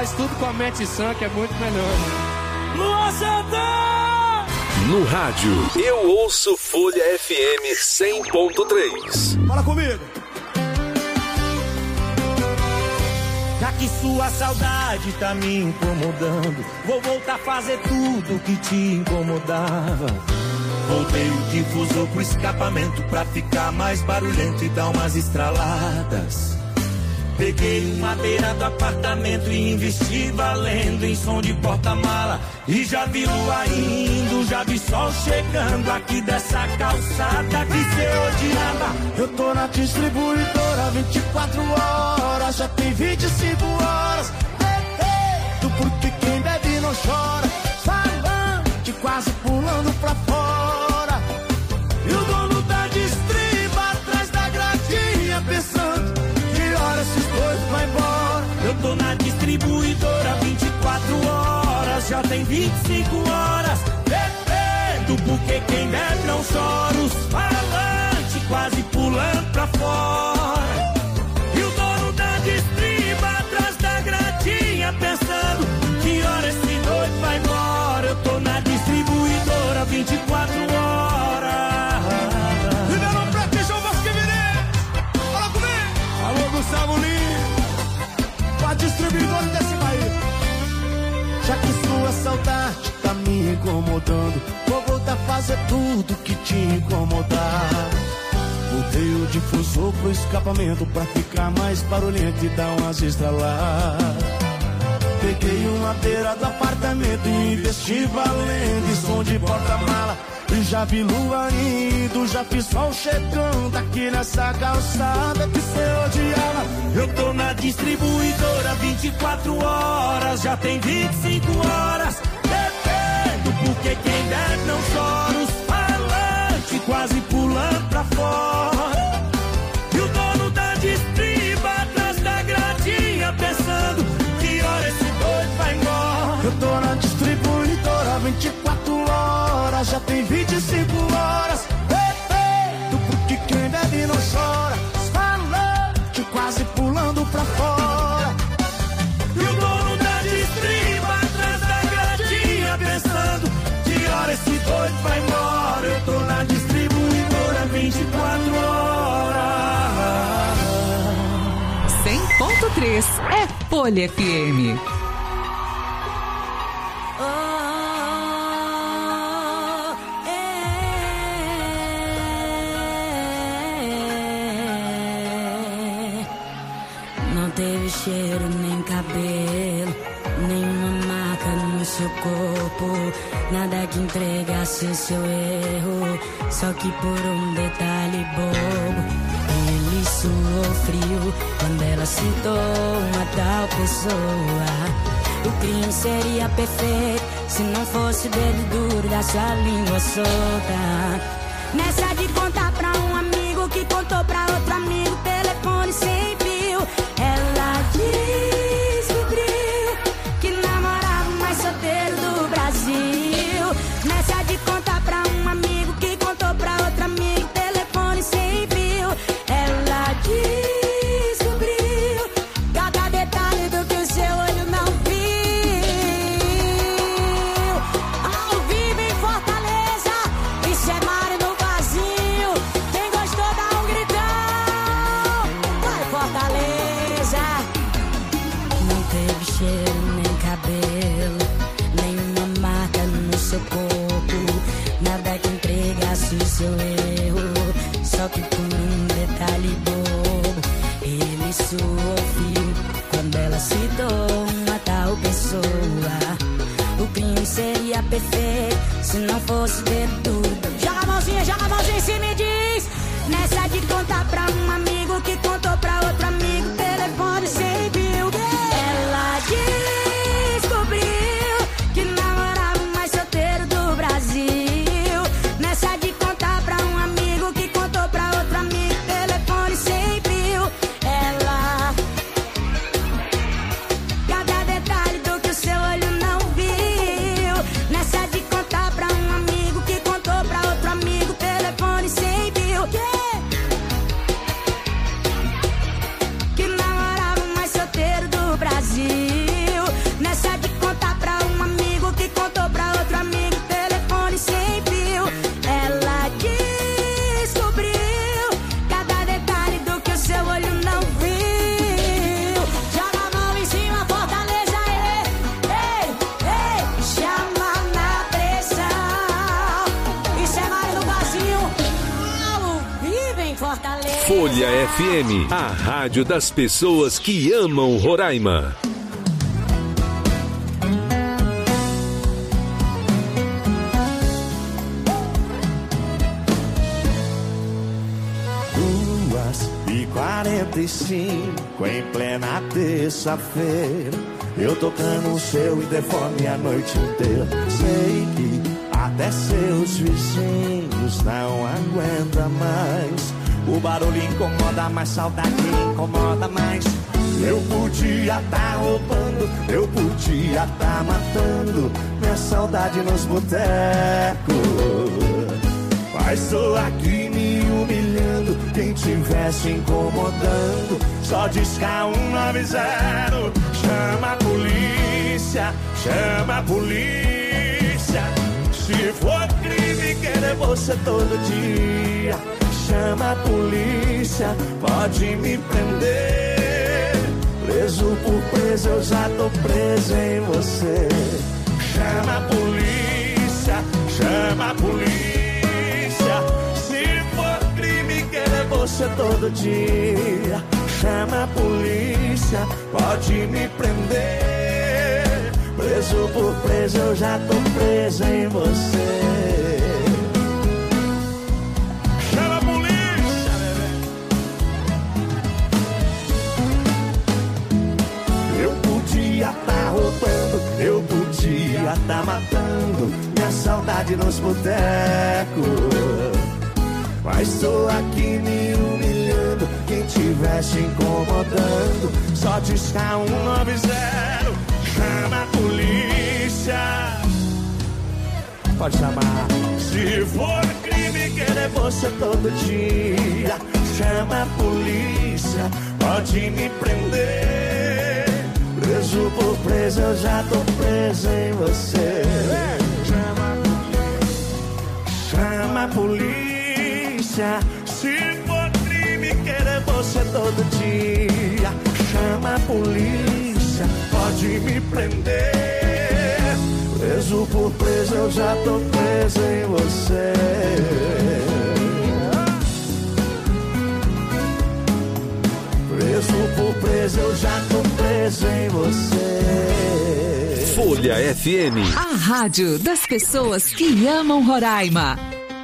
faz tudo com a mente sã, que é muito melhor. Luan Santana! No rádio, eu ouço Folha FM 100.3. Fala comigo! Já que sua saudade tá me incomodando, vou voltar a fazer tudo que te incomodava. Voltei o difusor pro escapamento pra ficar mais barulhento e dar umas estraladas. Peguei uma beira do apartamento e investi valendo em som de porta-mala. E já vi lua indo, já vi sol chegando aqui dessa calçada que cê odiava. Eu tô na distribuidora 24 horas, já tem 25 horas. Do porquê quem bebe não chora, falante quase pulando pra fora. E o dono da distriba atrás da gradinha pensando que hora esses dois vai embora. Eu tô na distribuidora 24 horas, já tem 25 horas. Bebendo porque quem bebe não chora, os falantes quase pulando pra fora. E o dono da distriba atrás da gradinha pensando que hora esse doido vai embora. Eu tô na distribuidora 24 horas. Ribeirão Preto e João Vasco fala comigo! Alô, Gustavo Lima, a distribuidora desse país. Já que sua saudade tá me incomodando, vou voltar a fazer tudo que te incomodava. Botei o difusor pro escapamento pra ficar mais barulhento e dar umas estraladas. Peguei uma beira do apartamento e investi valendo em som de porta-mala. E já vi lua indo, já vi sol chegando aqui nessa calçada que cê odiava. Eu tô na distribuidora 24 horas, já tem 25 horas. Bebendo porque quem bebe não chora, os falantes quase pulando pra fora. E o dono da distriba atrás da gradinha pensando que hora esse doido vai embora. Eu tô na distribuidora 24 horas, já tem 25 horas. Do porque quem bebe não chora, os falantes quase pulando pra fora. E o dono da distriba atrás da gradinha pensando que hora esse doido vai embora. Eu tô na distribuidora 24 horas. 100.3 é Folha FM. Não teve cheiro, nem cabelo, nenhuma marca no seu corpo, nada que entregasse seu erro, só que por um detalhe bobo. Ele suou frio quando ela citou uma tal pessoa. O crime seria perfeito se não fosse o dedo duro da sua língua solta. Nessa de contar pra um amigo que contou pra outro amigo, telefone sem fio. Ela descobriu que namorava o mais solteiro do Brasil. Nessa de contar pra um amigo que contou pra outro amigo, telefone sem fio. Ela descobriu cada detalhe do que o seu olho não viu. Ao vivo em Fortaleza, isso é Mário no vazio. Quem gostou dá um gritão. Vai Fortaleza. Não teve cheiro nem cabelo, nenhuma marca no seu corpo, nada que entregasse o seu erro, só que por um detalhe bobo. Ele suou frio quando ela citou uma tal pessoa. O crime seria perfeito se não fosse dedo duro. Joga a mãozinha em cima e diz. Nessa de contar pra um amigo que contou pra outro amigo, telefone sem fio. Ela descobriu que namorava o mais solteiro do Brasil. Nessa de contar pra um amigo que contou pra outro amigo, telefone sem fio. Ela cada detalhe do que o seu olho não viu. Nessa de contar pra um amigo que contou pra outro amigo, telefone sem fio. Fortaleza. Folha FM, a rádio das pessoas que amam Roraima. E 45 em plena terça-feira, eu tocando o seu interfone a noite inteira. Sei que até seus vizinhos não aguentam mais. O barulho incomoda, mas saudade incomoda mais. Eu podia tá roubando, eu podia tá matando minha saudade nos botecos, mas tô aqui me humilhando. Quem tivesse incomodando, só disca 190. Chama a polícia, chama a polícia. Se for crime querer você todo dia, chama a polícia, pode me prender. Preso por preso, eu já tô preso em você. Chama a polícia, chama a polícia. Se for crime querer você todo dia, chama a polícia, pode me prender. Preso por preso, eu já tô preso em você. Chama a polícia, bebê. Eu podia tá roubando, eu podia tá matando minha saudade nos botecos, mas tô aqui me humilhando. Quem tivesse incomodando, só disca 190. Chama a polícia, pode chamar. Se for crime querer você todo dia, chama a polícia, pode me prender. Preso por preso, eu já tô preso em você. Chama a polícia. Se for crime querer você todo dia, chama a polícia, pode me prender. Preso por preso, eu já tô preso em você. Preso por preso, eu já tô preso em você. Folha FM, a rádio das pessoas que amam Roraima.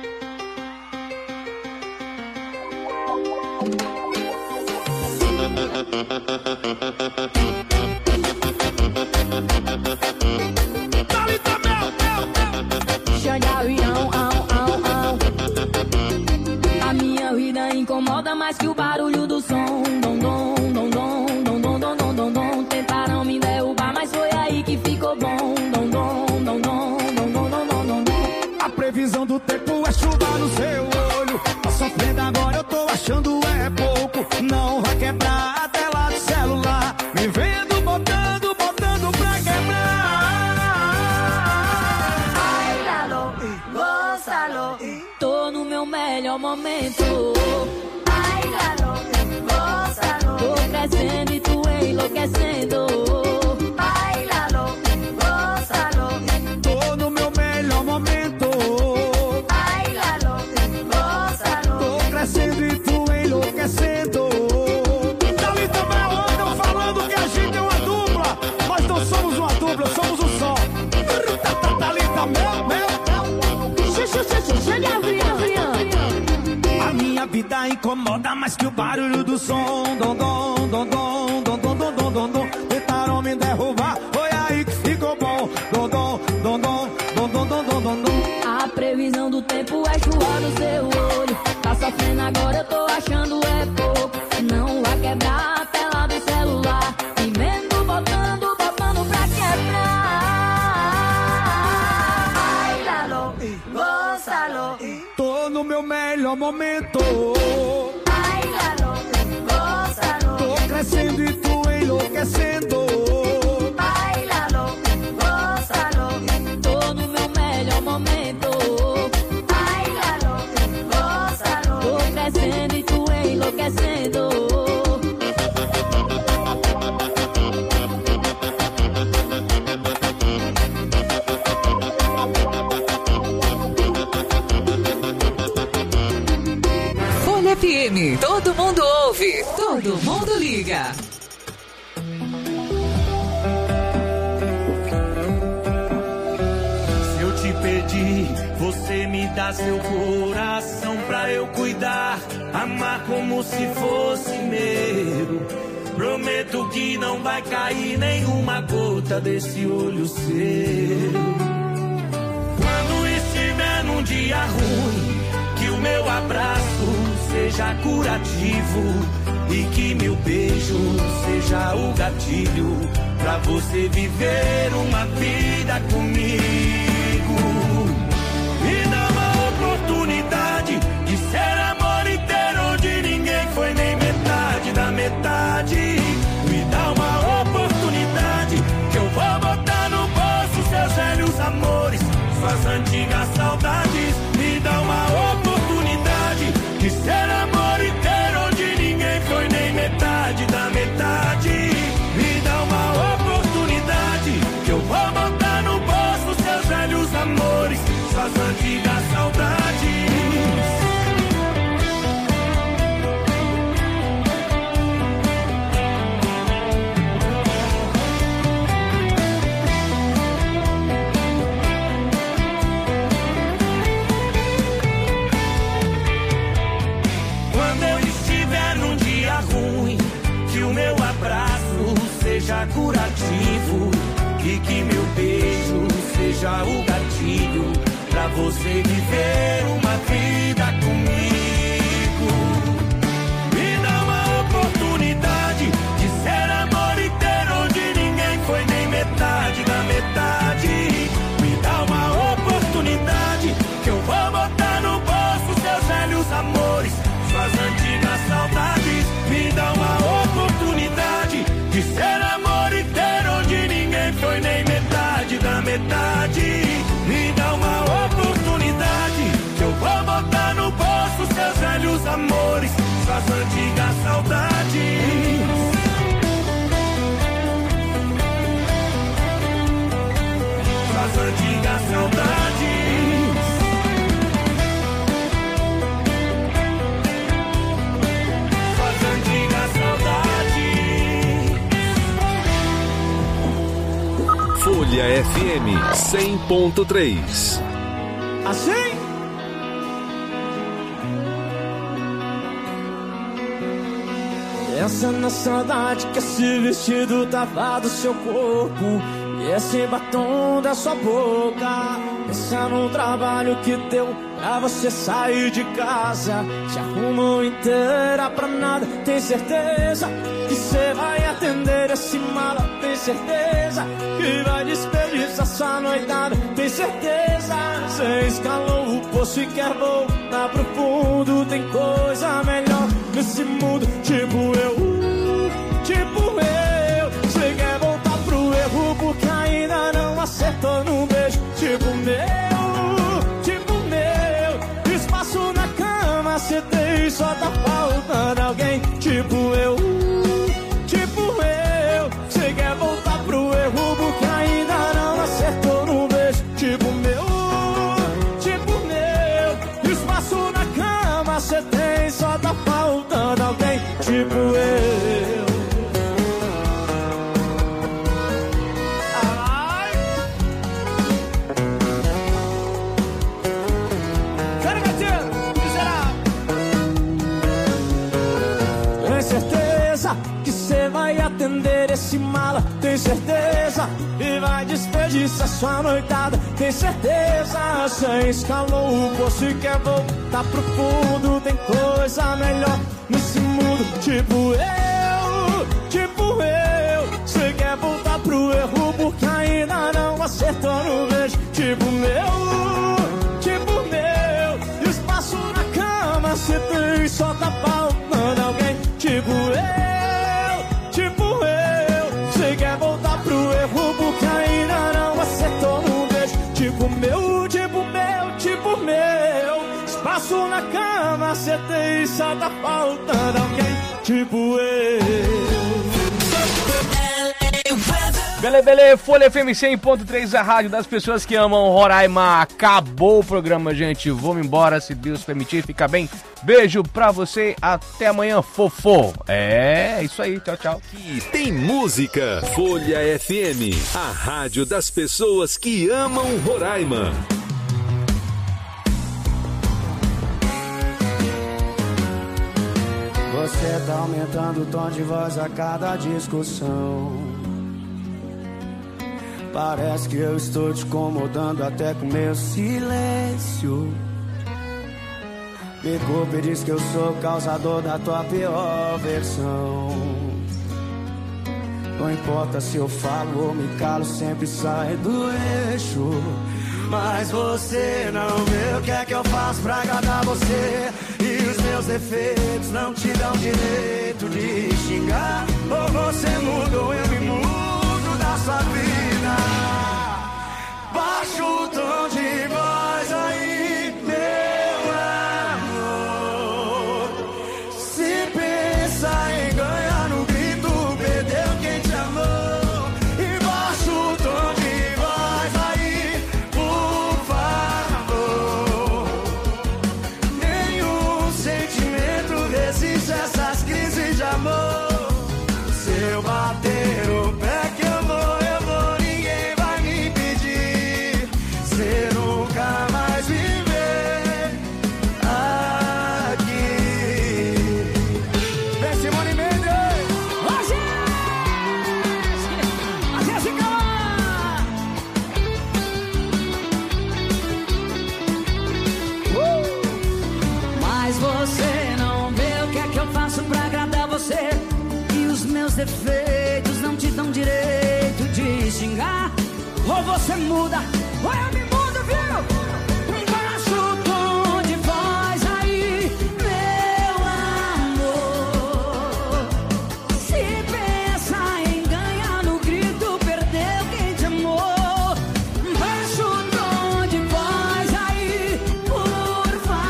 A minha vida incomoda mais que o barulho do som. Dom, dom, dom, dom, dom, dom, dom, dom, dom, dom. Tentaram me derrubar, mas foi aí que ficou bom. Dom, dom, dom, dom, dom, dom, dom, dom, dom. A previsão do tempo é chuva no seu olho. Tá sofrendo agora, eu tô achando é pouco. Não vai quebrar a tela do celular, me vendo botando, botando pra quebrar. Ai, lalo, gózalo. Tô no meu melhor momento. Ai, lalo, gózalo. Tô crescendo e tu enlouquecendo. Ai, lalo, gózalo. Tô no meu melhor momento. Ai, lalo, gózalo. Tô crescendo e tu enlouquecendo. Dali também andam falando que a gente é uma dupla. Nós não somos uma dupla, somos um só. Thalita, meu. A minha vida incomoda mais que o barulho do som. Dom, dom, dom, dom, dom, dom, dom, dom, dom, dom. Tentaram me derrubar, foi aí que ficou bom. Dom, dom, dom, dom, dom, dom, dom, dom, dom, dom. A previsão do tempo é chuva no seu olho. Tá sofrendo agora, eu tô achando é pouco. Não vai quebrar a tela do celular, me vendo botando, botando pra quebrar. Ai, lalo, gózalo. Tô no meu melhor momento. Ai, lalo, gózalo. Tô crescendo e tu enlouquecendo. Ai, lalo, gózalo. Tô no meu melhor momento. Ai, lalo, gózalo. Tô crescendo e tu enlouquecendo. FM. Todo mundo ouve, todo mundo liga. Se eu te pedir, você me dá seu coração pra eu cuidar, amar como se fosse meu. Prometo que não vai cair nenhuma gota desse olho seu. Quando estiver num dia ruim, que o meu abraço seja curativo e que meu beijo seja o gatilho pra você viver uma vida comigo. Me dá uma oportunidade de ser amor inteiro onde ninguém foi nem metade da metade. Me dá uma oportunidade que eu vou botar no bolso seus velhos amores, suas antigas saudades. Me dá uma oportunidade de ser amor inteiro onde ninguém foi nem metade da metade. Me dá uma oportunidade que eu vou botar no bolso seus velhos amores, suas antigas saudades. Meu abraço seja curativo e que meu beijo seja o gatilho pra você viver uma vida comigo. Me dá uma oportunidade de ser amor inteiro onde ninguém foi nem metade da metade. Me dá uma oportunidade que eu vou botar no bolso seus velhos amores, suas antigas saudades. Me dá uma oportunidade de ser amor inteiro onde ninguém foi nem metade da metade. Me dá uma oportunidade que eu vou botar no bolso seus velhos amores, suas antigas saudades. Suas antigas saudades. Folha FM 100.3. Assim? Essa na saudade que esse vestido tava do seu corpo e esse batom da sua boca. Pensa no trabalho que deu pra você sair de casa. Se arrumou inteira pra nada. Tem certeza que cê vai atender esse mala? Tem certeza que vai desperdiçar sua noitada? Tem certeza? Cê escalou o poço e quer voltar pro fundo. Tem coisa melhor nesse mundo, tipo eu. Cê quer voltar pro erro porque ainda não acertou num beijo, tipo meu. Espaço na cama cê tem, só tá faltando alguém, tipo eu. Cê quer voltar pro erro porque ainda não acertou num beijo, tipo meu. Espaço na cama cê tem, só tá faltando alguém, tipo eu. Vai atender esse mala, tem certeza? E vai desperdiçar sua noitada, tem certeza? Cê escalou o poço e quer voltar pro fundo. Tem coisa melhor nesse mundo, tipo eu. Cê quer voltar pro erro porque ainda não acertou no beijo, tipo meu. Espaço na cama cê tem, só tá faltando alguém, tipo eu. Quer voltar pro erro porque ainda não acertou no beijo, tipo meu. Espaço na cama cê tem, só tá faltando alguém, tipo eu. Bele, Folha FM 100.3, a rádio das pessoas que amam Roraima. Acabou o programa, gente. Vamos embora, se Deus permitir. Fica bem. Beijo pra você. Até amanhã, fofo. É isso aí. Tchau, tchau. E tem música. Folha FM, a rádio das pessoas que amam Roraima. Você tá aumentando o tom de voz a cada discussão. Parece que eu estou te incomodando até com meu silêncio. Me culpa e diz que eu sou o causador da tua pior versão. Não importa se eu falo ou me calo, sempre sai do eixo. Mas você não vê o que é que eu faço pra agradar você. E os meus defeitos não te dão direito de xingar. Ou você muda ou eu me mudo da sua vida. Baixa o tom de voz aí, meu amor. Se pensa em ganhar no grito, perdeu quem te amou. E baixa o tom de voz aí, por favor. Nenhum sentimento resiste a essas crises de amor. Se eu bater o pé que eu vou, ninguém vai me impedir. Você nunca mais me vê aqui. Vem Simone Mendes. Hoje a Jéssica. Mas você não vê o que é que eu faço pra agradar você. E os meus defeitos não te dão direito de xingar. Ou você muda, ou eu me mudo, viu? Baixa o tom de voz aí, meu amor. Se pensa em ganhar no grito, perdeu quem te amou. Baixa o tom de voz aí, por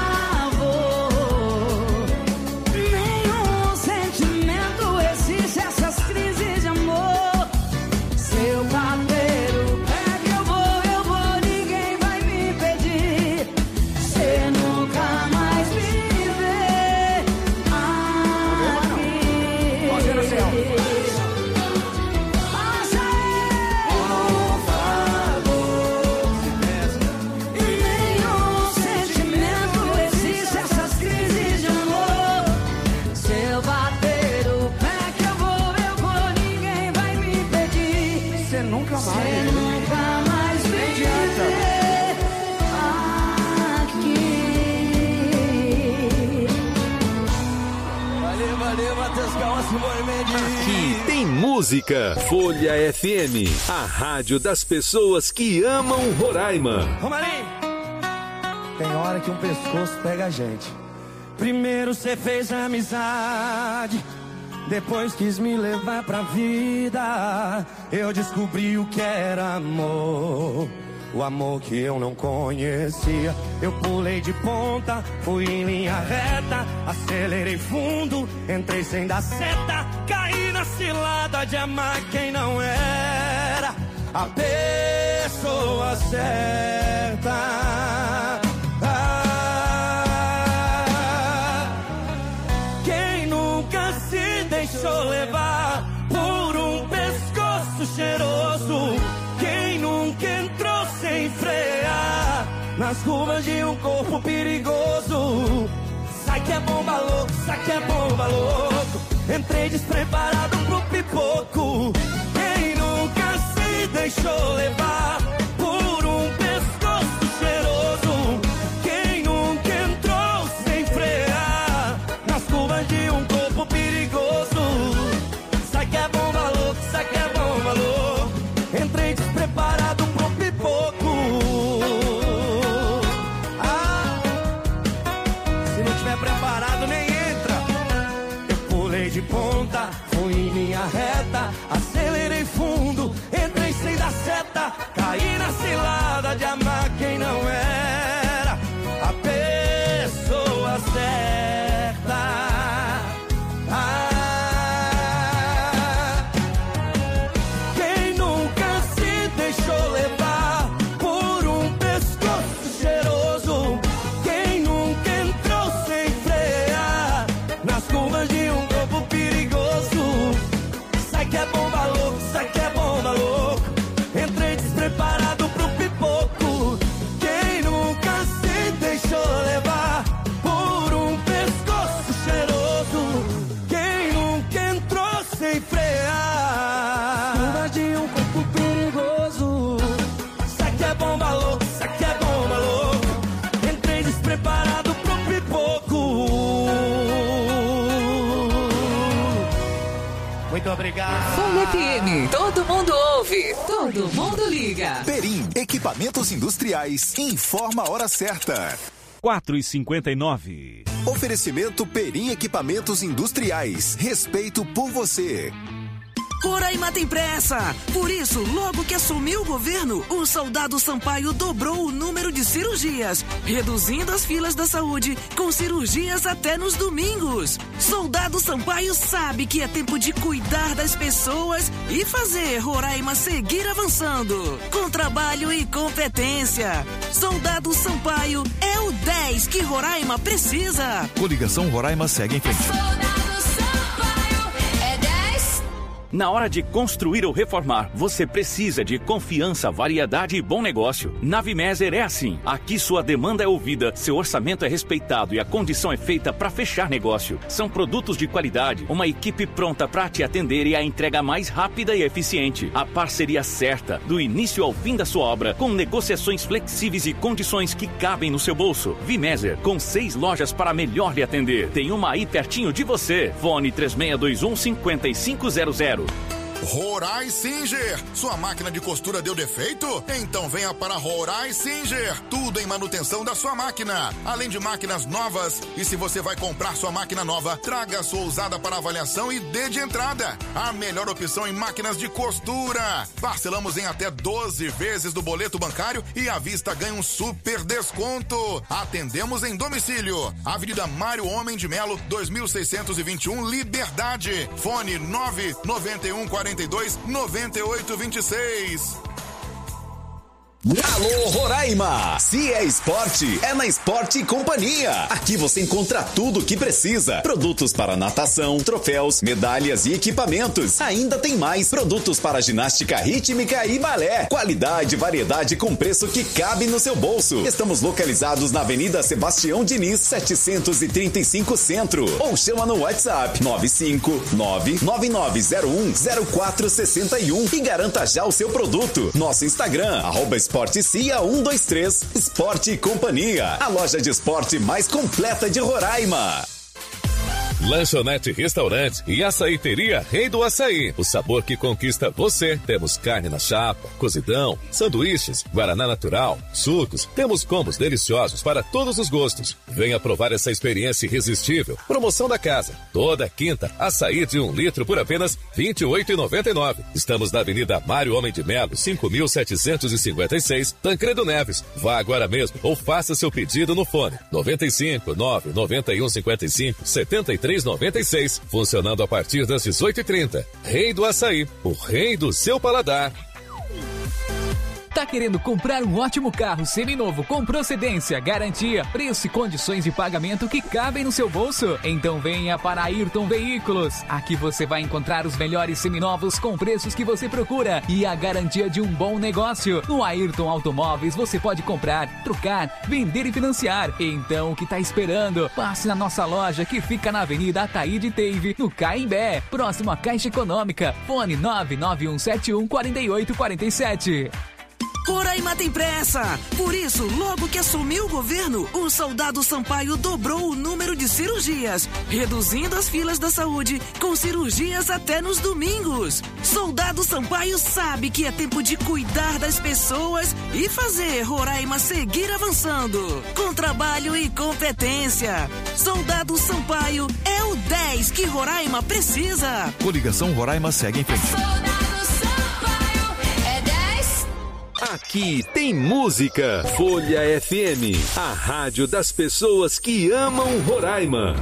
favor. Nenhum sentimento resiste a essas crises de amor. Se eu bater o pé que eu vou, ninguém vai me impedir. Você nunca mais me vê aqui. Pode no céu. Passa aí, por favor. E nenhum sentimento resiste a essas crises de amor. Se eu bater o pé que eu vou, ninguém vai me impedir. Você nunca Você mais. nunca mais me adianta. vê aqui. Valeu, Matheus Calma, Simone Mendes. Aqui tem música. Folha FM, a rádio das pessoas que amam Roraima. Romarinho. Tem hora que um pescoço pega a gente. Primeiro cê fez amizade, depois quis me levar pra vida. Eu descobri o que era amor, o amor que eu não conhecia. Eu pulei de ponta, fui em linha reta, acelerei fundo, entrei sem dar seta. Caí na cilada de amar quem não era a pessoa certa. Quem nunca se deixou levar por um pescoço cheiroso? Quem nunca entrou sem frear nas curvas de um corpo perigoso? Sai que é bomba louco, sai que é bomba louco. Entrei despreparado pro pipoco. Quem nunca se deixou levar por um pescoço cheiroso? Quem nunca entrou sem frear nas curvas de um corpo perigoso? Sai que é bomba louco, sai que é bomba louco. Entrei despreparado pro pipoco. Se não tiver preparado nem entra. Eu pulei de ponta, fui em linha reta, acelerei fundo, entrei sem dar seta. Caí na cilada de amar quem não era a pessoa certa. Quem nunca obrigado. Folha FM, todo mundo ouve, todo mundo liga. Perim, equipamentos industriais, informa a hora certa. 4h59. Oferecimento Perim Equipamentos Industriais. Respeito por você. Roraima tem pressa. Por isso, logo que assumiu o governo, o soldado Sampaio dobrou o número de cirurgias, reduzindo as filas da saúde, com cirurgias até nos domingos. Soldado Sampaio sabe que é tempo de cuidar das pessoas e fazer Roraima seguir avançando, com trabalho e competência. Soldado Sampaio é o 10 que Roraima precisa. Coligação Roraima segue em frente. Na hora de construir ou reformar, você precisa de confiança, variedade e bom negócio. Na Vimeser é assim. Aqui sua demanda é ouvida, seu orçamento é respeitado e a condição é feita para fechar negócio. São produtos de qualidade, uma equipe pronta para te atender e a entrega mais rápida e eficiente. A parceria certa, do início ao fim da sua obra, com negociações flexíveis e condições que cabem no seu bolso. Vimeser, com 6 lojas para melhor lhe atender. Tem uma aí pertinho de você. Fone 3621-5500. Rorai Singer, sua máquina de costura deu defeito? Então venha para Rorai Singer, tudo em manutenção da sua máquina, além de máquinas novas. E se você vai comprar sua máquina nova, traga a sua usada para avaliação e dê de entrada. A melhor opção em máquinas de costura. Parcelamos em até 12 vezes do boleto bancário e à vista ganha um super desconto. Atendemos em domicílio. Avenida Mário Homem de Melo, 2621, Liberdade. Fone 99142 9826. Alô Roraima! Se é esporte, é na Esporte Companhia. Aqui você encontra tudo o que precisa. Produtos para natação, troféus, medalhas e equipamentos. Ainda tem mais produtos para ginástica rítmica e balé. Qualidade e variedade com preço que cabe no seu bolso. Estamos localizados na Avenida Sebastião Diniz, 735 Centro. Ou chama no WhatsApp 959-9901-0461 e garanta já o seu produto. Nosso Instagram, @EsporteCia123. Esporte Companhia, a loja de esporte mais completa de Roraima. Lanchonete, restaurante e açaiteria Rei do Açaí. O sabor que conquista você. Temos carne na chapa, cozidão, sanduíches, guaraná natural, sucos. Temos combos deliciosos para todos os gostos. Venha provar essa experiência irresistível. Promoção da casa. Toda quinta, açaí de 1 litro por apenas R$ 28,99. Estamos na Avenida Mário Homem de Melo, 5.756, Tancredo Neves. Vá agora mesmo ou faça seu pedido no fone 95 991 55 73 96, funcionando a partir das 18h30. Rei do Açaí, o rei do seu paladar. Tá querendo comprar um ótimo carro seminovo com procedência, garantia, preço e condições de pagamento que cabem no seu bolso? Então venha para Ayrton Veículos. Aqui você vai encontrar os melhores seminovos com preços que você procura e a garantia de um bom negócio. No Ayrton Automóveis você pode comprar, trocar, vender e financiar. Então o que tá esperando? Passe na nossa loja que fica na Avenida Ataíde Teive, no Caimbé, próximo à Caixa Econômica. Fone 991714847. Roraima tem pressa. Por isso, logo que assumiu o governo, o soldado Sampaio dobrou o número de cirurgias, reduzindo as filas da saúde, com cirurgias até nos domingos. Soldado Sampaio sabe que é tempo de cuidar das pessoas e fazer Roraima seguir avançando, com trabalho e competência. Soldado Sampaio é o 10 que Roraima precisa. Coligação Roraima segue em frente. Aqui tem música. Folha FM, a rádio das pessoas que amam Roraima.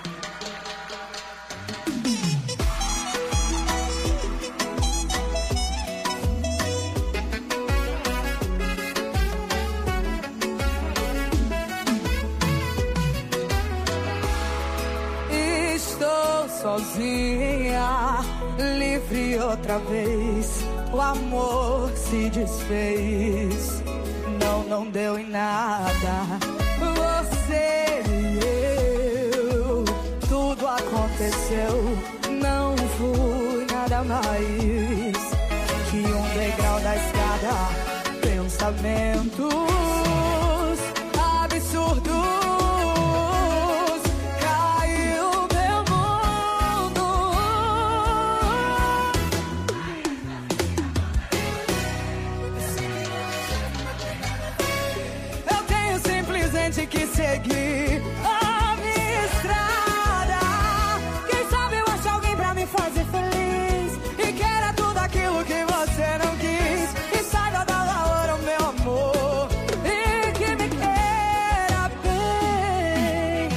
Estou sozinha, livre outra vez. O amor se desfez, não deu em nada. Você e eu, tudo aconteceu. Não fui nada mais que um degrau da escada. Pensamentos absurdos. Caiu meu mundo. seguir a minha estrada. Quem sabe eu acho alguém pra me fazer feliz e queira tudo aquilo que você não quis. E saiba dar valor ao meu amor e que me queira bem.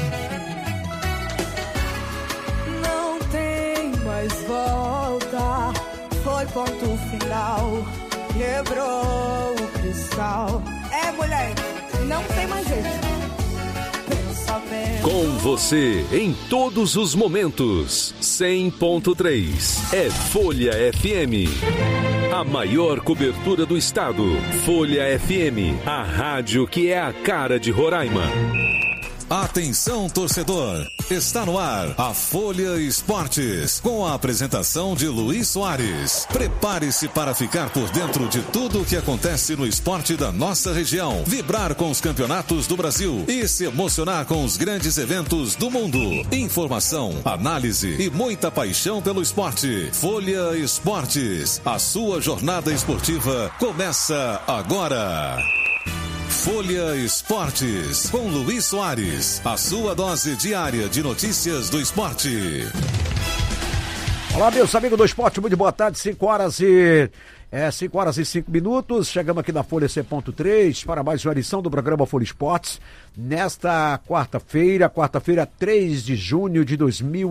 Não tem mais volta, foi ponto final, quebrou o cristal. É, mulher, não tem mais jeito. Pensamento. Com você em todos os momentos. 100.3 é Folha FM. A maior cobertura do estado. Folha FM, a rádio que é a cara de Roraima. Atenção, torcedor! Está no ar a Folha Esportes, com a apresentação de Luiz Soares. Prepare-se para ficar por dentro de tudo o que acontece no esporte da nossa região, vibrar com os campeonatos do Brasil e se emocionar com os grandes eventos do mundo. Informação, análise e muita paixão pelo esporte. Folha Esportes, a sua jornada esportiva começa agora. Folha Esportes, com Luiz Soares, a sua dose diária de notícias do esporte. Olá, meus amigos do esporte, muito boa tarde, 5 horas e 5 minutos, chegamos aqui na Folha C.3 para mais uma edição do programa Folha Esportes, nesta quarta-feira, 3 de junho de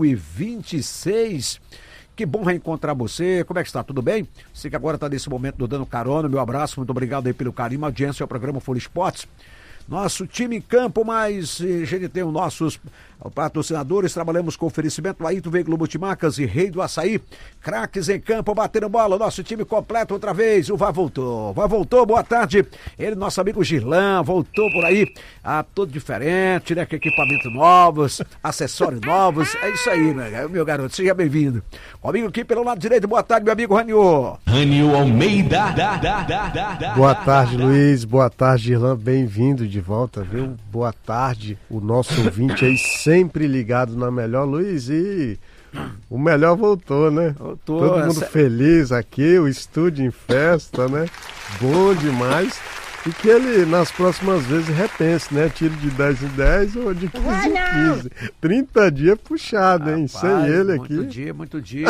2026. Que bom reencontrar você. Como é que está? Tudo bem? Você que agora está nesse momento dando carona, meu abraço, muito obrigado aí pelo carinho, audiência ao programa Folha Esportes. Nosso time em campo, mas a gente tem os nossos patrocinadores, trabalhamos com oferecimento Ayrton Veículo Multimarcas e Rei do Açaí. Craques em campo, batendo bola, nosso time completo outra vez. O Vá voltou, boa tarde. Ele, nosso amigo Girlan, voltou por aí, todo diferente, né? Com equipamentos novos, acessórios novos. É isso aí, né, meu garoto? Seja bem-vindo. Comigo aqui pelo lado direito, boa tarde, meu amigo Raniô. Raniô Almeida. Boa tarde, Luiz. Boa tarde, Girlan. Bem-vindo de volta, viu? Boa tarde, o nosso ouvinte aí sempre ligado na melhor, Luiz, e o melhor voltou, né? Voltou. Todo mundo feliz aqui, o estúdio em festa, né? Bom demais. E que ele, nas próximas vezes, repense, né? Tiro de 10 em 10 ou de 15 em 15. 30 dias puxado, hein? Sem ele aqui. Muito dia.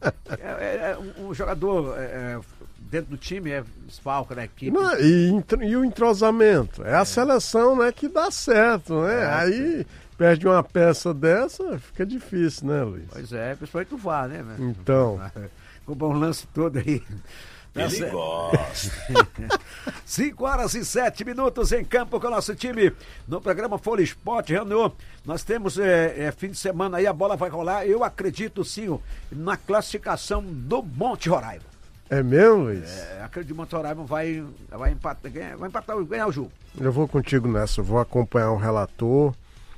Um jogador... dentro do time desfalca da equipe. Não, e o entrosamento? É a seleção, né, que dá certo, né? Aí perde uma peça dessa, fica difícil, né, Luiz? Pois é, principalmente o VAR, né? Então. Com o bom lance todo aí. Ele gosta. 5 horas e 7 minutos em campo com o nosso time no programa Folha Esporte. Reunião, nós temos fim de semana aí, a bola vai rolar. Eu acredito sim na classificação do Monte Roraima. É mesmo, Luiz? Acredito que o Monte Roraima vai empatar, ganhar o jogo. Eu vou contigo nessa, eu vou acompanhar o relator.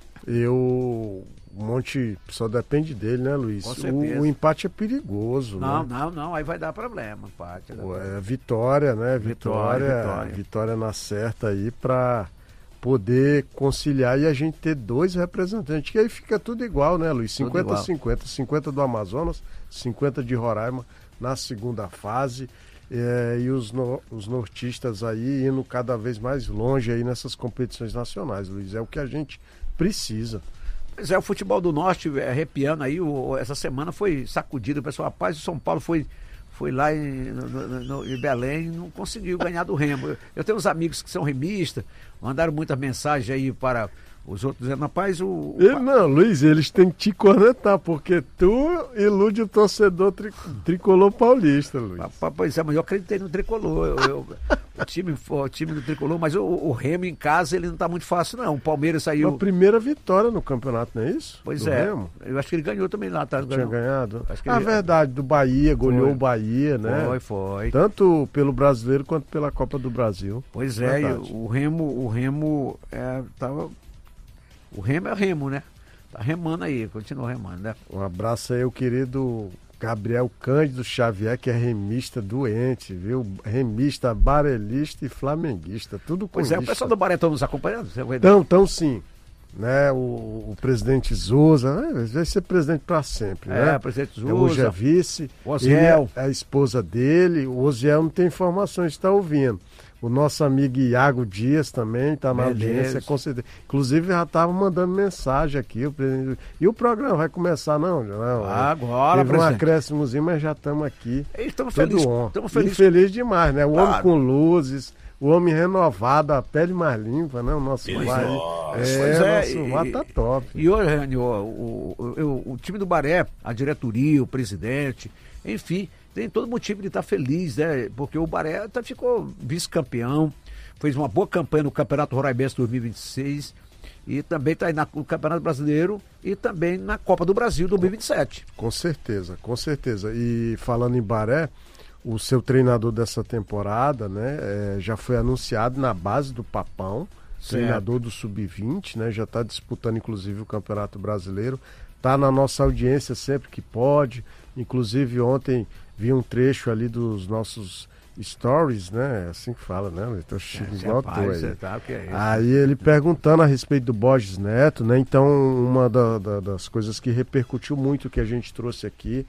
O Monte só depende dele, né, Luiz? Com certeza. O empate é perigoso, não, né? Não, aí vai dar problema, empate. Vitória, né? Vitória na certa aí pra poder conciliar e a gente ter 2 representantes, que aí fica tudo igual, né, Luiz? 50-50, 50 do Amazonas, 50 de Roraima na segunda fase, e os nortistas aí indo cada vez mais longe aí nessas competições nacionais, Luiz, é o que a gente precisa. Pois é, o futebol do Norte arrepiando aí, essa semana foi sacudido, o pessoal, rapaz, o São Paulo foi lá em Belém e não conseguiu ganhar do Remo. Eu tenho uns amigos que são remistas, mandaram muita mensagem aí para os outros dizendo, rapaz, Não, Luiz, eles têm que te cornetar, porque tu ilude o torcedor tricolor paulista, Luiz. Pois é, mas eu acreditei no tricolor. O time do tricolor, mas o Remo em casa, ele não tá muito fácil, não. O Palmeiras saiu... A primeira vitória no campeonato, não é isso? Pois do Remo? Eu acho que ele ganhou também lá. Tá? Tinha ganhado? Verdade, do Bahia, goleou o Bahia, né? Foi. Tanto pelo Brasileiro quanto pela Copa do Brasil. Pois é, o Remo tava... O Remo é o Remo, né? Tá remando aí, continua remando, né? Um abraço aí, o querido Gabriel Cândido Xavier, que é remista doente, viu? Remista, barelista e flamenguista, tudo com Pois é, o pessoal do Baré estão nos acompanhando? Então sim. Né, o presidente Zusa, né, vai ser presidente para sempre, né? O presidente Zusa. Hoje é vice. O Osiel. A esposa dele, o Osiel não tem informações, está ouvindo. O nosso amigo Iago Dias também está na audiência, com certeza. Inclusive já estava mandando mensagem aqui. E o programa vai começar, não? Agora, teve um acréscimozinho, mas já estamos aqui. Estamos felizes. Feliz demais, né? O homem com luzes, o homem renovado, a pele mais limpa, né? O nosso VAR. Nosso VAR tá top. E hoje, o time do Baré, a diretoria, o presidente, enfim, tem todo motivo de estar feliz, né? Porque o Baré ficou vice-campeão, fez uma boa campanha no Campeonato Roraimense 2026 e também está aí no Campeonato Brasileiro e também na Copa do Brasil 2027. Com certeza, com certeza. E falando em Baré, o seu treinador dessa temporada, né, já foi anunciado na base do Papão, treinador do Sub-20, né, já está disputando inclusive o Campeonato Brasileiro, está na nossa audiência sempre que pode, inclusive ontem vi um trecho ali dos nossos stories, né, assim que fala, né, então aí ele perguntando a respeito do Borges Neto, né, então uma das coisas que repercutiu muito que a gente trouxe aqui,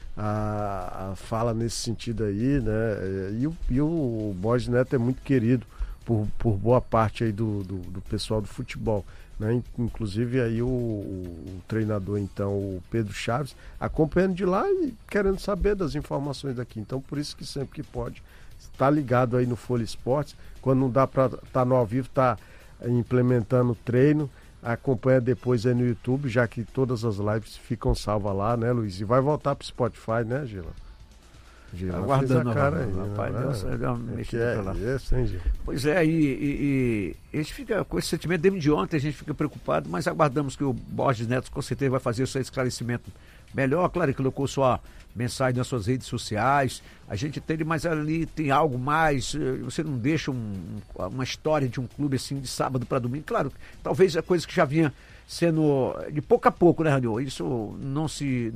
a fala nesse sentido aí, né? E o Borges Neto é muito querido por boa parte aí do pessoal do futebol, né? Inclusive aí o treinador, então, o Pedro Chaves, acompanhando de lá e querendo saber das informações daqui. Então, por isso que sempre que pode, está ligado aí no Folha Esportes. Quando não dá para estar no ao vivo, está implementando o treino. Acompanha depois aí no YouTube, já que todas as lives ficam salvas lá, né, Luiz? E vai voltar pro Spotify, né, Gila? Gila aguardando a cara aí, rapaz, deu uma mexida lá. Hein, Gila? Pois é, e a gente fica com esse sentimento, desde de ontem a gente fica preocupado, mas aguardamos que o Borges Neto com certeza vai fazer o seu esclarecimento melhor. Claro, ele colocou sua mensagem nas suas redes sociais, a gente entende, mas ali tem algo mais, você não deixa uma história de um clube assim de sábado para domingo, claro, talvez é coisa que já vinha sendo de pouco a pouco, né, Raniô? Isso não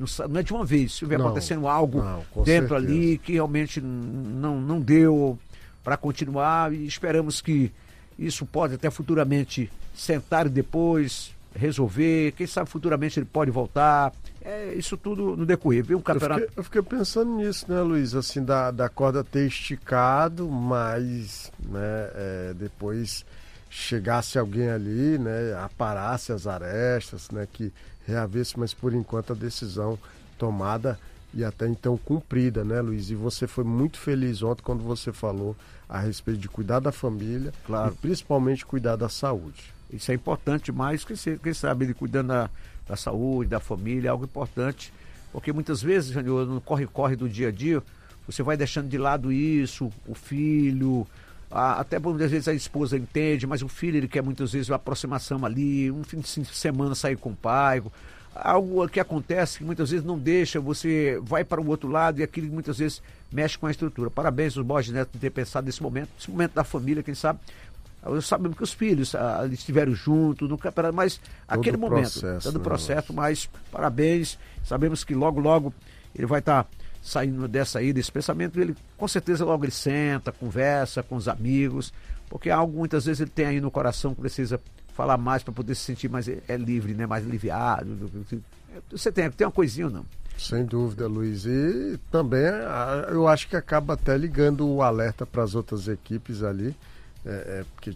é de uma vez, se vier acontecendo algo dentro ali que realmente não deu para continuar, e esperamos que isso pode até futuramente sentar e depois resolver, quem sabe futuramente ele pode voltar, isso tudo no decorrer, viu? Eu fiquei pensando nisso, né, Luiz, assim, da corda ter esticado, mas, né, depois chegasse alguém ali, né, aparasse as arestas, né, que reavesse, mas por enquanto a decisão tomada e até então cumprida, né, Luiz? E você foi muito feliz ontem quando você falou a respeito de cuidar da família, claro, e principalmente cuidar da saúde. Isso é importante, mas quem sabe ele cuidando da saúde, da família, é algo importante, porque muitas vezes, Janil, no corre-corre do dia a dia, você vai deixando de lado isso, o filho, até muitas vezes a esposa entende, mas o filho ele quer muitas vezes uma aproximação ali, um fim de semana sair com o pai, algo que acontece que muitas vezes não deixa, você vai para o outro lado e aquilo muitas vezes mexe com a estrutura. Parabéns aos Borges Neto por ter pensado nesse momento da família, quem sabe. Sabemos que os filhos estiveram juntos no campeonato, mas todo aquele momento, todo o processo, mas parabéns, sabemos que logo ele vai estar saindo desse pensamento, e ele com certeza logo ele senta, conversa com os amigos, porque algo muitas vezes ele tem aí no coração que precisa falar mais para poder se sentir mais livre, né, mais aliviado. Você tem uma coisinha ou não? Sem dúvida, Luiz. E também eu acho que acaba até ligando o alerta para as outras equipes ali, porque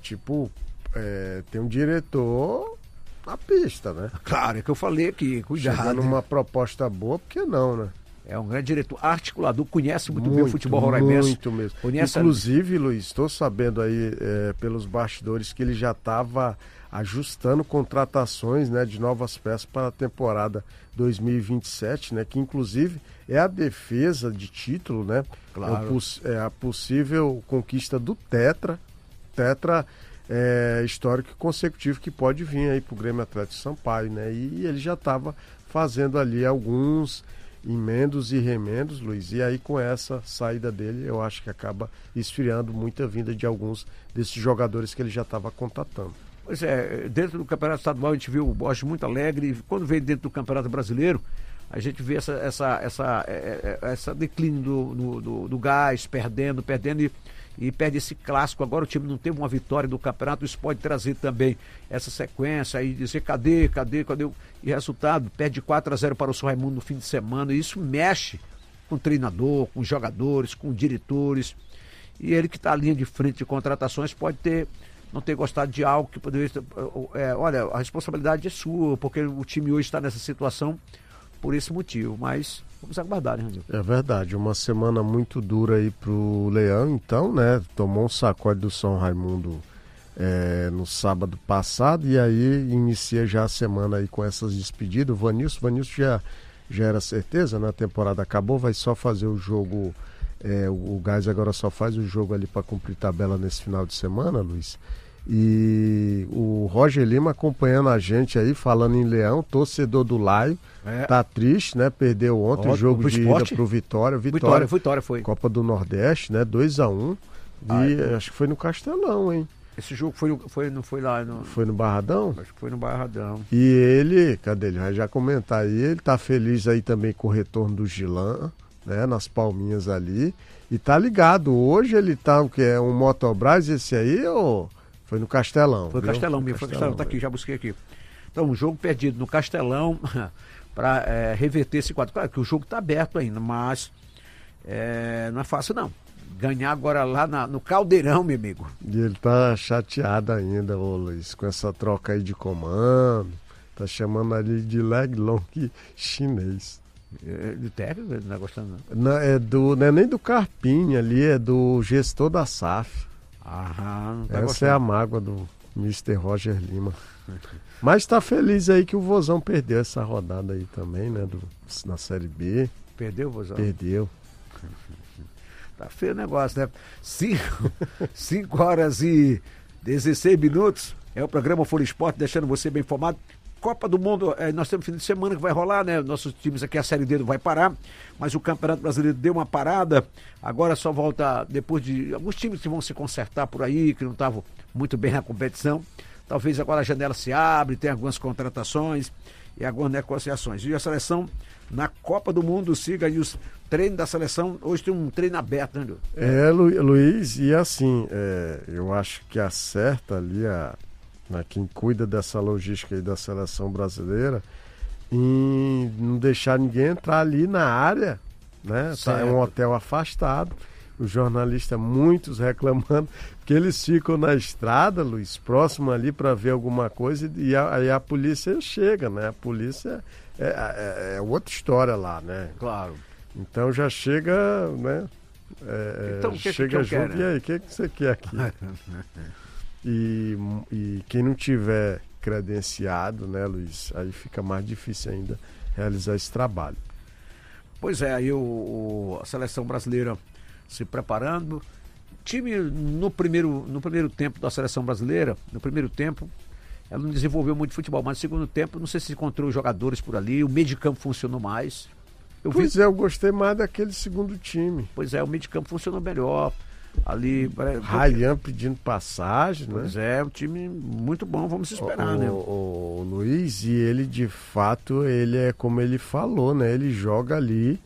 tem um diretor na pista, né? Claro, é que eu falei aqui, cuidado. Chegando uma proposta boa, por que não, né? É um grande diretor, articulador, conhece muito bem o futebol roraimense. Muito mesmo. Inclusive, Luiz, estou sabendo aí pelos bastidores que ele já estava ajustando contratações, né, de novas peças para a temporada 2027, né, que inclusive é a defesa de título, né? Claro. É a possível conquista do Tetra histórico e consecutivo que pode vir aí para o Grêmio Atlético Sampaio, né? E ele já estava fazendo ali alguns emendos e remendos, Luiz, e aí com essa saída dele eu acho que acaba esfriando muita vinda de alguns desses jogadores que ele já estava contatando. Pois é, dentro do Campeonato Estadual a gente viu o Borges muito alegre, e quando veio dentro do Campeonato Brasileiro a gente vê essa declínio do gás, perdendo e perde esse clássico. Agora o time não teve uma vitória do campeonato, isso pode trazer também essa sequência e dizer cadê e resultado, perde 4-0 para o São Raimundo no fim de semana, e isso mexe com o treinador, com os jogadores, com os diretores, E ele que está à linha de frente de contratações pode não ter gostado de algo que poderia ter... olha, a responsabilidade é sua, porque o time hoje está nessa situação por esse motivo, mas vamos aguardar, né, Randinho? É verdade, uma semana muito dura aí pro Leão, então, né, tomou um sacode do São Raimundo no sábado passado, e aí inicia já a semana aí com essas despedidas. O Vanilson já era certeza, né? A temporada acabou, vai só fazer o jogo, o Gás agora só faz o jogo ali para cumprir tabela nesse final de semana, Luiz. E o Roger Lima acompanhando a gente aí, falando em Leão, torcedor do Laio, tá triste, né? Perdeu ontem o jogo de ida pro Vitória foi. Copa do Nordeste, né? 2-1, e acho que foi no Castelão, hein? Esse jogo não foi lá no... Foi no Barradão? Acho que foi no Barradão. E ele, cadê ele? Vai já comentar aí, ele tá feliz aí também com o retorno do Gilan, né? Nas palminhas ali. E tá ligado, hoje ele tá, o que é um Motobras esse aí, ou foi no Castelão? Foi no Castelão mesmo, foi no Castelão, tá aqui, já busquei aqui. Então, um jogo perdido no Castelão para reverter esse quadro. Claro que o jogo tá aberto ainda, mas não é fácil não. Ganhar agora lá no Caldeirão, meu amigo. E ele tá chateado ainda, ô Luiz, com essa troca aí de comando. Tá chamando ali de leg long chinês. De técnico, não tá gostando não? Não é nem do Carpini ali, é do gestor da SAF. Não tá Essa gostando. É a mágoa do Mr. Roger Lima. Mas tá feliz aí que o Vozão perdeu essa rodada aí também, né? Na Série B. Perdeu, Vozão? Perdeu. Tá feio o negócio, né? 5 horas e 16 minutos. É o programa Folha Esporte, deixando você bem informado. Copa do Mundo, nós temos fim de semana que vai rolar, né? Nossos times aqui, a Série D vai parar, mas o Campeonato Brasileiro deu uma parada. Agora só volta depois de alguns times que vão se consertar por aí, que não estavam muito bem na competição. Talvez agora a janela se abre, tem algumas contratações e algumas negociações. E a seleção na Copa do Mundo, siga aí os treinos da seleção. Hoje tem um treino aberto, né, Luiz, e assim, eu acho que acerta ali quem cuida dessa logística aí da seleção brasileira em não deixar ninguém entrar ali na área, né? É um hotel afastado. Os jornalistas, muitos reclamando que eles ficam na estrada, Luiz, próximo ali para ver alguma coisa, e aí a polícia chega, né? A polícia é outra história lá, né? Claro. Então já chega, né? Então, o que chega eu junto, quero, né? E aí, o que você quer aqui? E quem não tiver credenciado, né, Luiz, aí fica mais difícil ainda realizar esse trabalho. Pois é, aí a seleção brasileira se preparando. Time no primeiro tempo da seleção brasileira, no primeiro tempo, ela não desenvolveu muito futebol, mas no segundo tempo, não sei se encontrou jogadores por ali, o meio de campo funcionou mais. Eu gostei mais daquele segundo time. Pois é, o meio de campo funcionou melhor. Ali, Ryan pedindo passagem, né? Pois é, um time muito bom, vamos esperar, né? O Luiz, e ele de fato, ele é como ele falou, né? Ele joga ali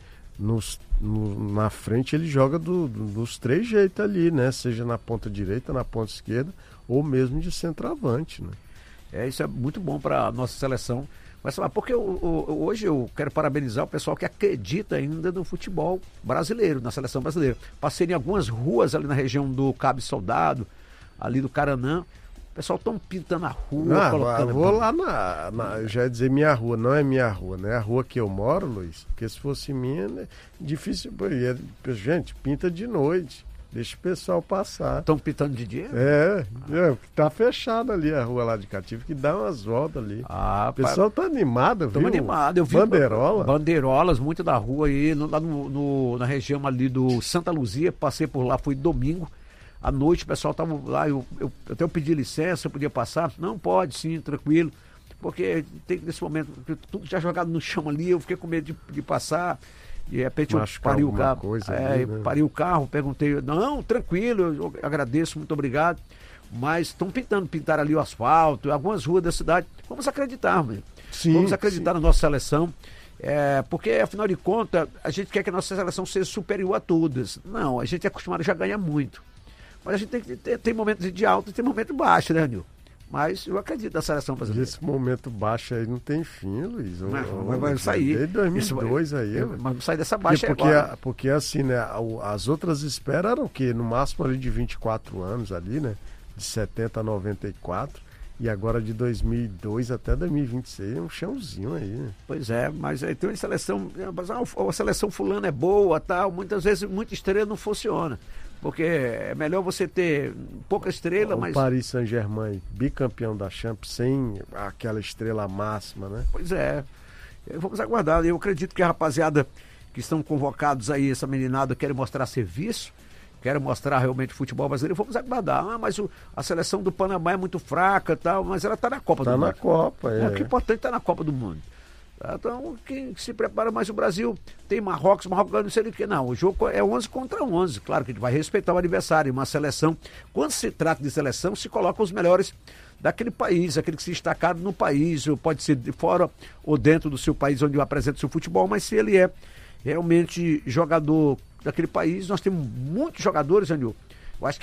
na frente, ele joga dos três jeitos ali, né? Seja na ponta direita, na ponta esquerda, ou mesmo de centroavante, né? Isso é muito bom para a nossa seleção. Mas porque hoje eu quero parabenizar o pessoal que acredita ainda no futebol brasileiro, na seleção brasileira. Passei em algumas ruas ali na região do Cabo Soldado, ali do Caranã. O pessoal estão pintando a rua, colocando... Vou lá já ia dizer minha rua, não é minha rua, né? A rua que eu moro, Luiz, porque se fosse minha, né, difícil. Gente, pinta de noite. Deixa o pessoal passar. Estão pintando de dia? Tá fechada ali a rua lá de cá. Tive que dar umas voltas ali. O pessoal tá animado, viu? Estamos animados. Eu vi bandeirolas, muito da rua aí, lá na região ali do Santa Luzia. Passei por lá, foi domingo. À noite o pessoal tava lá, eu até pedi licença, eu podia passar. Não, pode sim, tranquilo. Porque tem nesse momento, tudo já jogado no chão ali, eu fiquei com medo de passar. E de repente eu parei o carro, parei o carro, perguntei, não, tranquilo, eu agradeço, muito obrigado, mas estão pintar ali o asfalto, algumas ruas da cidade, vamos acreditar, vamos acreditar na nossa seleção, porque afinal de contas, a gente quer que a nossa seleção seja superior a todas, não, a gente é acostumado a já ganhar muito, mas a gente tem momentos de alto e tem momentos baixos, né, Nil? Mas eu acredito na seleção brasileira. Esse momento baixo aí não tem fim, Luiz. Vai sair. Desde 2002 aí. Mas não sai dessa baixa porque assim, né? As outras esperas eram o quê? No máximo ali de 24 anos ali, né? De 70 a 94. E agora de 2002 até 2026 é um chãozinho aí, né? Pois é, mas aí tem uma seleção. A seleção fulana é boa, tal. Muitas vezes muita estrela não funciona. Porque é melhor você ter pouca estrela, mas... O Paris Saint-Germain, bicampeão da Champions, sem aquela estrela máxima, né? Pois é. Vamos aguardar. Eu acredito que a rapaziada que estão convocados aí, essa meninada, querem mostrar serviço, querem mostrar realmente futebol brasileiro. Vamos aguardar. Mas a seleção do Panamá é muito fraca e tal, mas ela está na Copa do Mundo. Está na Copa, O que é importante está na Copa do Mundo. Então, quem se prepara mais o Brasil, tem Marrocos ganha não sei o que. Não, o jogo é 11 contra 11. Claro que a gente vai respeitar o adversário. Uma seleção, quando se trata de seleção, se colocam os melhores daquele país, aquele que se destacaram no país, ou pode ser de fora ou dentro do seu país onde apresenta o seu futebol, mas se ele é realmente jogador daquele país, nós temos muitos jogadores, Anil. Eu acho que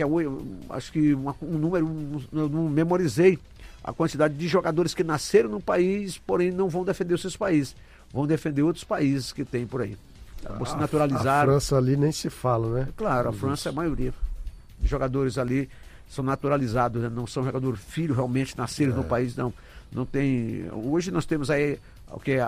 um número, eu não memorizei a quantidade de jogadores que nasceram no país, porém não vão defender os seus países, vão defender outros países que tem por aí. Se naturalizaram. A França ali nem se fala, né? Claro, a França é a maioria. Os jogadores ali são naturalizados, né? Não são jogadores filhos realmente nasceram no país, não. Não tem. Hoje nós temos aí o que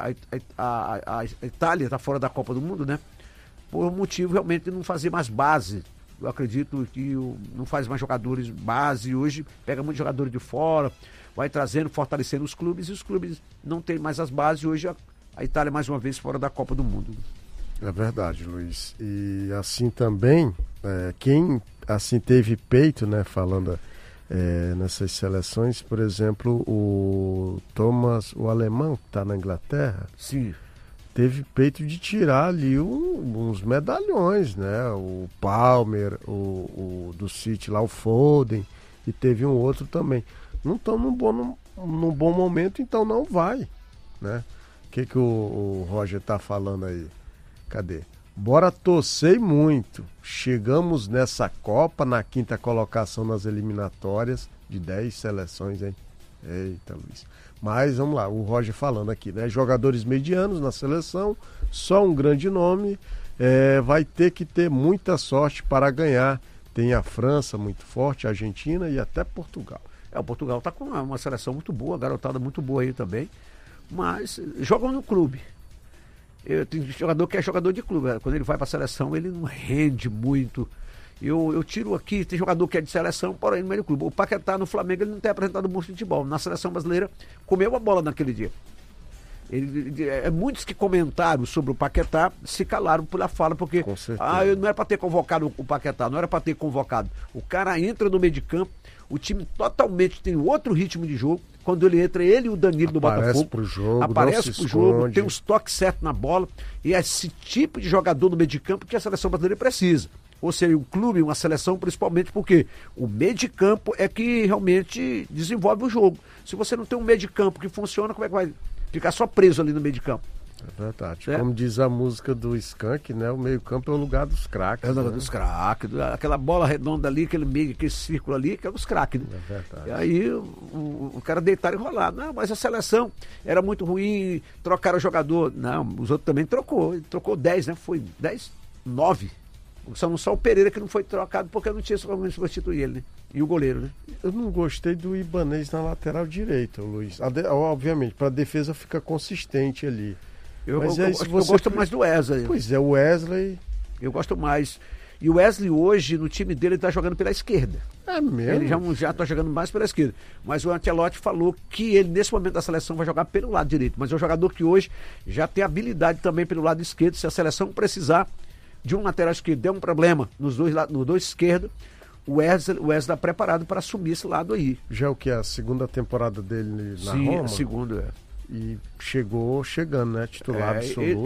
a Itália está fora da Copa do Mundo, né? Por motivo realmente de não fazer mais base. Eu acredito que não faz mais jogadores base hoje, pega muitos jogadores de fora, vai trazendo, fortalecendo os clubes, e os clubes não têm mais as bases. Hoje a Itália mais uma vez fora da Copa do Mundo. É verdade, Luiz. E assim também, quem assim teve peito, né, falando nessas seleções, por exemplo, o Thomas, o alemão que está na Inglaterra, sim, teve peito de tirar ali uns medalhões, né? O Palmer, o do City lá, o Foden, e teve um outro também. Não estão num bom momento, então não vai, né? O que o Roger tá falando aí? Cadê? Bora torcer muito. Chegamos nessa Copa na 5ª colocação nas eliminatórias de 10 seleções, hein? Eita, Luiz. Mas vamos lá, o Roger falando aqui, né? Jogadores medianos na seleção, só um grande nome, vai ter que ter muita sorte para ganhar. Tem a França muito forte, a Argentina e até Portugal. O Portugal está com uma seleção muito boa, garotada muito boa aí também, mas jogam no clube. Tem jogador que é jogador de clube, quando ele vai para a seleção ele não rende muito. Eu tiro aqui, tem jogador que é de seleção, porém no meio do clube. O Paquetá no Flamengo ele não tem apresentado muito futebol. Na seleção brasileira comeu a bola naquele dia. Muitos que comentaram sobre o Paquetá se calaram pela fala, porque não era para ter convocado o Paquetá, não era para ter convocado. O cara entra no meio de campo, o time totalmente tem outro ritmo de jogo. Quando ele entra, ele e o Danilo do Botafogo aparece pro jogo, tem os toques certos na bola, e é esse tipo de jogador no meio de campo que a seleção brasileira precisa. Ou seja, um clube, uma seleção, principalmente porque o meio de campo é que realmente desenvolve o jogo. Se você não tem um meio de campo que funciona, como é que vai ficar só preso ali no meio de campo? É verdade. Como diz a música do Skank, né? O meio campo é o lugar dos craques. É o lugar dos craques. Aquela bola redonda ali, aquele círculo ali, que é os craques. Né? É verdade. E aí o cara deitar e rolar. Não, mas a seleção era muito ruim, trocaram o jogador. Não, os outros também trocou. Ele trocou 10, né? Foi 10? 9. Só o Pereira que não foi trocado porque não tinha como substituir ele, né? E o goleiro, né? Eu não gostei do Ibanez na lateral direita, Luiz. Obviamente, para a defesa fica consistente ali. Eu gosto mais do Wesley. Pois é, o Wesley. Eu gosto mais. E o Wesley hoje, no time dele, ele está jogando pela esquerda. É mesmo? Ele já está jogando mais pela esquerda. Mas o Ancelotti falou que ele, nesse momento da seleção, vai jogar pelo lado direito. Mas é um jogador que hoje já tem habilidade também pelo lado esquerdo. Se a seleção precisar de um lateral esquerdo, der um problema nos dois esquerdos, o Wesley está preparado para assumir esse lado aí. Já é o que? A segunda temporada dele na Roma? Sim, a segunda, E chegando, né? Titular absoluto.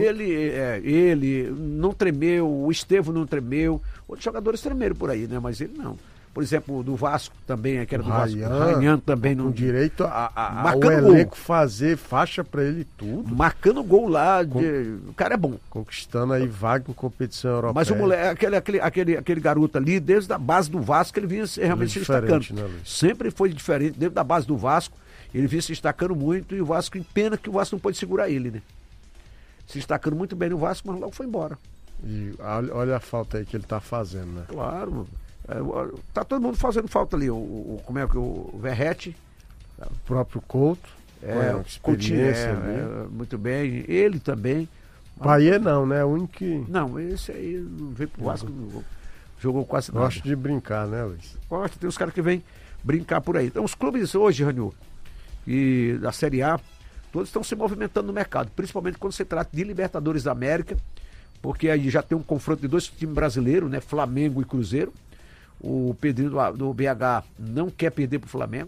Ele não tremeu, o Estevão não tremeu, outros jogadores tremeram por aí, né? Mas ele não. Por exemplo, do Vasco também, que era do Ryan, Vasco. Ryan também. Com direito a o marcando elenco gol. fazer faixa pra ele tudo. Marcando gol lá. O cara é bom. Conquistando aí vaga em competição europeia. Mas o moleque, aquele garoto ali, desde a base do Vasco, ele vinha realmente se destacando. Né, Luiz? Sempre foi diferente, desde a base do Vasco, ele vinha se destacando muito, e o Vasco, em pena que o Vasco não pôde segurar ele, né? Se destacando muito bem no Vasco, mas logo foi embora. E olha a falta aí que ele tá fazendo, né? Claro. Tá todo mundo fazendo falta ali. Como é que o Verratti. O próprio Couto. Experiência, muito bem. Ele também. Bahia não, né? O único que... Não, esse aí não veio pro Vasco, jogou quase nada. Gosta de brincar, né, Luiz? Gosta, tem os caras que vêm brincar por aí. Então, os clubes hoje, Ranil, e da Série A, todos estão se movimentando no mercado, principalmente quando se trata de Libertadores da América, porque aí já tem um confronto de dois times brasileiros, né? Flamengo e Cruzeiro. O Pedrinho do BH não quer perder pro Flamengo.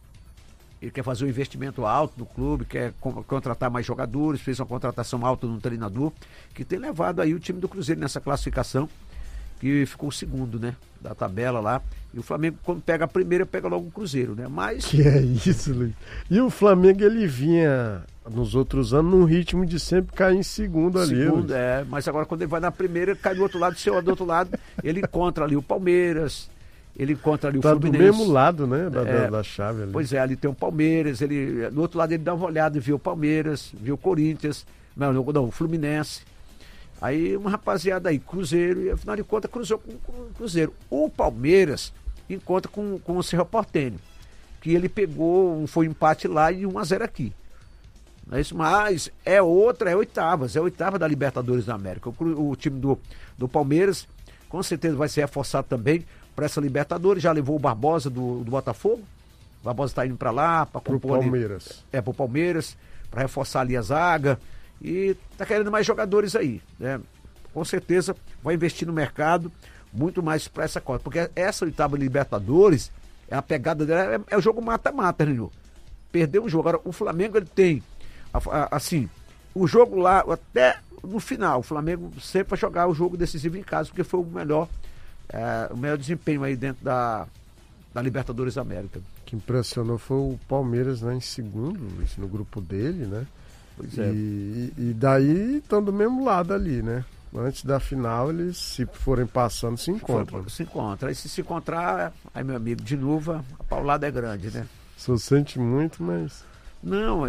Ele quer fazer um investimento alto no clube, quer contratar mais jogadores, fez uma contratação alta no treinador, que tem levado aí o time do Cruzeiro nessa classificação, que ficou o segundo, né? Da tabela lá. E o Flamengo, quando pega a primeira, pega logo o Cruzeiro, né? Mas... Que é isso, Luiz. E o Flamengo, ele vinha, nos outros anos, num ritmo de sempre cair em segundo ali. Segundo, mas agora quando ele vai na primeira, cai do outro lado, do outro lado, ele encontra ali o Palmeiras, ele encontra ali o Fluminense. Tá do mesmo lado, né, da chave ali. Pois é, ali tem o Palmeiras, do outro lado ele dá uma olhada e vê o Palmeiras, vê o Corinthians, não, o Fluminense. Aí uma rapaziada aí, Cruzeiro, e afinal de contas cruzou com o Cruzeiro. O Palmeiras encontra com o Cerro Porteño, que ele pegou, foi um empate lá e 1-0 aqui. Não é isso, mas é oitava da Libertadores da América. O time do Palmeiras com certeza vai ser reforçado também para essa Libertadores. Já levou o Barbosa do Botafogo. O Barbosa está indo para lá para compor. Palmeiras. Pro Palmeiras, para reforçar ali a zaga. E tá querendo mais jogadores aí, né? Com certeza vai investir no mercado muito mais para essa Copa, porque essa oitava Libertadores, a pegada dela é o jogo mata-mata, né? Perdeu um jogo. Agora, o Flamengo, ele tem, assim, o jogo lá, até no final, o Flamengo sempre vai jogar o jogo decisivo em casa, porque foi o melhor desempenho aí dentro da Libertadores da América. O que impressionou foi o Palmeiras, né, em segundo, no grupo dele, né? Pois é. E daí estão do mesmo lado ali, né? Antes da final, eles, se forem passando, se encontram. Se encontram. Aí se encontrar, aí, meu amigo, de novo, a paulada é grande, né? Só sente muito, mas... Não,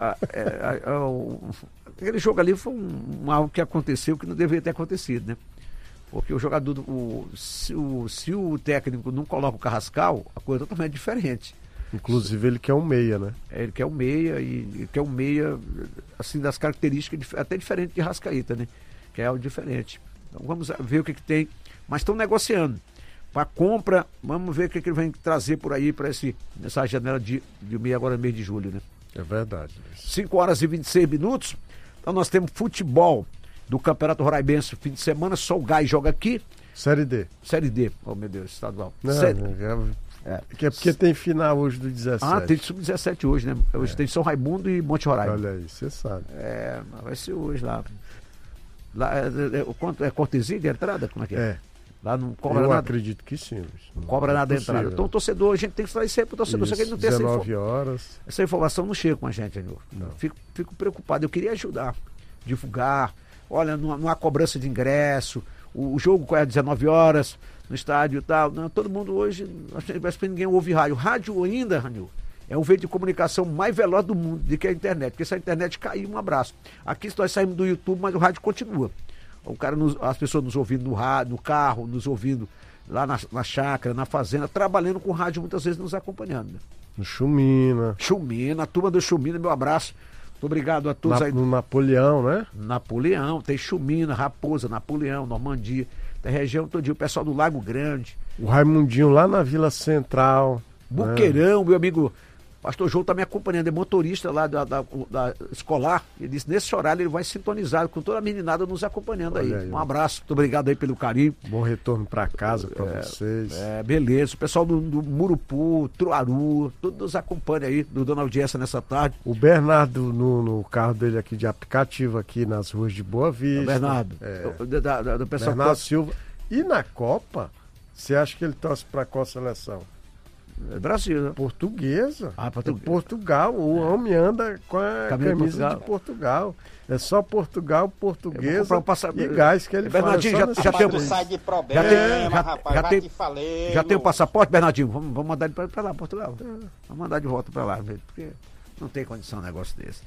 aquele jogo ali foi algo que aconteceu que não deveria ter acontecido, né? Porque o jogador, se o técnico não coloca o Carrascal, a coisa é totalmente diferente. Inclusive ele quer um meia, né? Ele quer um meia, e quer um meia, assim, das características até diferente de Rascaíta, né? Que é algo diferente. Então vamos ver o que tem. Mas estão negociando. Para compra, vamos ver o que ele vem trazer por aí para nessa janela de meia, agora no mês de julho, né? É verdade. 5h26. Então nós temos futebol do Campeonato Roraimense, fim de semana, só o Gás joga aqui. Série D. Oh meu Deus, estadual. Que é porque tem final hoje do 17. Ah, tem sub-17 hoje, né? Hoje tem São Raimundo e Monte Roraima. Olha aí, você sabe. Vai ser hoje lá. Lá é cortesia de entrada? Como é que é? Lá não cobra nada? Eu acredito que sim. Não cobra nada de entrada. Então o torcedor, a gente tem que falar isso aí pro torcedor. Só que ele não tem 19 horas. Essa informação não chega com a gente, Anil. Fico preocupado. Eu queria ajudar, divulgar. Olha, não há cobrança de ingresso. O jogo é às 19 horas no estádio e tal. Não, todo mundo hoje, acho que ninguém ouve rádio. Rádio ainda, Ranil, é um veículo de comunicação mais veloz do mundo do que a internet. Porque se a internet cair, um abraço. Aqui nós saímos do YouTube, mas o rádio continua. As pessoas nos ouvindo no rádio, no carro, nos ouvindo lá na chácara, na fazenda, trabalhando com rádio, muitas vezes nos acompanhando. Né? No Chumina, a turma do Chumina, meu abraço. Muito obrigado a todos aí. No Napoleão, né? Napoleão, tem Chumina, Raposa, Napoleão, Normandia, tem região todinha, o pessoal do Lago Grande. O Raimundinho lá na Vila Central. Buqueirão, meu amigo Pastor João está me acompanhando, é motorista lá da escolar. Ele disse, nesse horário ele vai sintonizado com toda a meninada nos acompanhando aí. Um abraço, muito obrigado aí pelo carinho. Bom retorno para casa para vocês. Beleza, o pessoal do Murupu, Truaru, todos nos acompanham aí, dando audiência nessa tarde. O Bernardo no carro dele aqui de aplicativo aqui nas ruas de Boa Vista. O Bernardo, do pessoal Bernardo Silva. E na Copa, Você acha que ele torce para qual seleção? Brasil, né? Portuguesa. Português. Portugal. O homem anda com a camisa de Portugal. É só Portugal, portuguesa e gás que ele Bernardinho, fala. já tem sai de problema, rapaz, te falei. Já tem o passaporte, Bernardinho? Vamos mandar ele para lá, Portugal. Vamos mandar de volta para lá, porque não tem condição um negócio desse.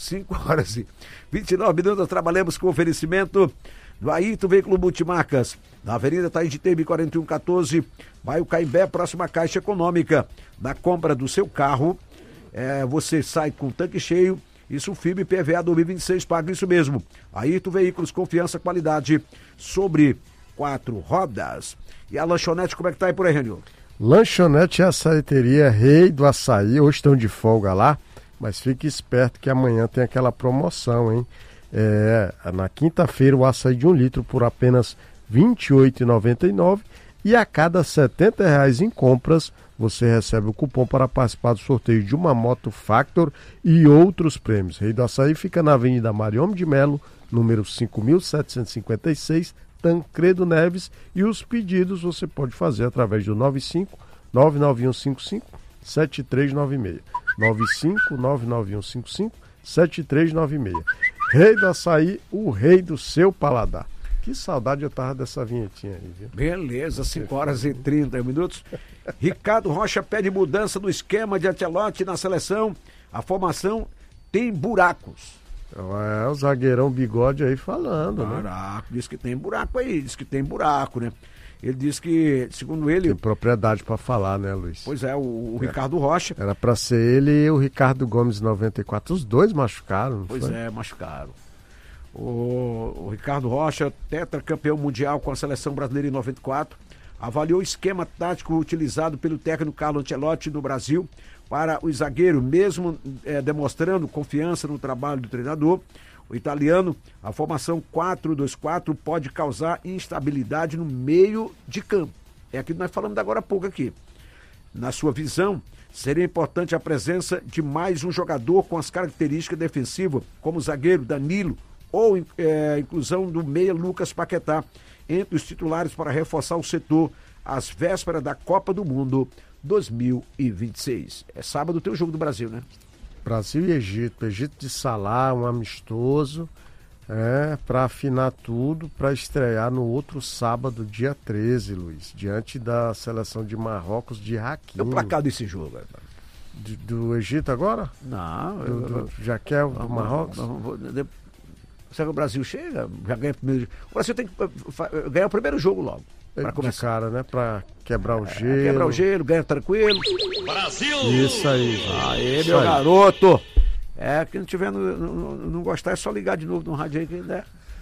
5h29, trabalhamos com oferecimento do Ayrton Veículo Multimarcas, na Avenida Taíde-Tebe 4114, bairro Caimbé, próxima Caixa Econômica. Na compra do seu carro, você sai com tanque cheio, isso FIB PVA 2026, paga isso mesmo. Ayrton Veículos, confiança, qualidade, sobre 4 rodas. E a lanchonete, como é que tá aí por aí, Renil? Lanchonete e açaiteria Rei do Açaí, hoje estão de folga lá, mas fique esperto que amanhã tem aquela promoção, hein? Na quinta-feira o açaí de 1 litro por apenas R$ 28,99 e a cada R$ 70 em compras você recebe o cupom para participar do sorteio de uma moto Factor e outros prêmios. Rei do Açaí fica na Avenida Mariome de Melo, número 5.756, Tancredo Neves, e os pedidos você pode fazer através do 95-99155-7396. 95-99155-7396. Rei do Açaí, o rei do seu paladar. Que saudade eu tava dessa vinhetinha aí, viu? Beleza, 5h30. Ricardo Rocha pede mudança do esquema de Ancelotti na seleção. A formação tem buracos. O zagueirão Bigode aí falando, né? Diz que tem buraco aí, né? Ele diz que, segundo ele... Tem propriedade para falar, né, Luiz? Pois é, o Ricardo Rocha. Era para ser ele e o Ricardo Gomes 94. Os dois machucaram, não foi? Pois é, machucaram. O Ricardo Rocha, tetracampeão mundial com a seleção brasileira em 94, avaliou o esquema tático utilizado pelo técnico Carlo Ancelotti no Brasil para o zagueiro, mesmo demonstrando confiança no trabalho do treinador. O italiano, a formação 4-2-4 pode causar instabilidade no meio de campo. É aquilo que nós falamos agora há pouco aqui. Na sua visão, seria importante a presença de mais um jogador com as características defensivas, como o zagueiro Danilo, ou inclusão do meia Lucas Paquetá entre os titulares para reforçar o setor às vésperas da Copa do Mundo 2026. É sábado tem o jogo do Brasil, né? Brasil e Egito de Salá, um amistoso, para afinar tudo, para estrear no outro sábado, dia 13, Luiz, diante da seleção de Marrocos de Hakimi. É o placar desse jogo, do Egito agora? Não. Já quer o do Marrocos? Será que o Brasil chega? Já ganha o primeiro. O Brasil tem que ganhar o primeiro jogo logo. Para começar, cara, né? Para quebrar o gelo. Quebrar o gelo, ganha tranquilo. Brasil! Isso aí. Aê, meu garoto! Quem não tiver, não gostar, é só ligar de novo no rádio aí que ainda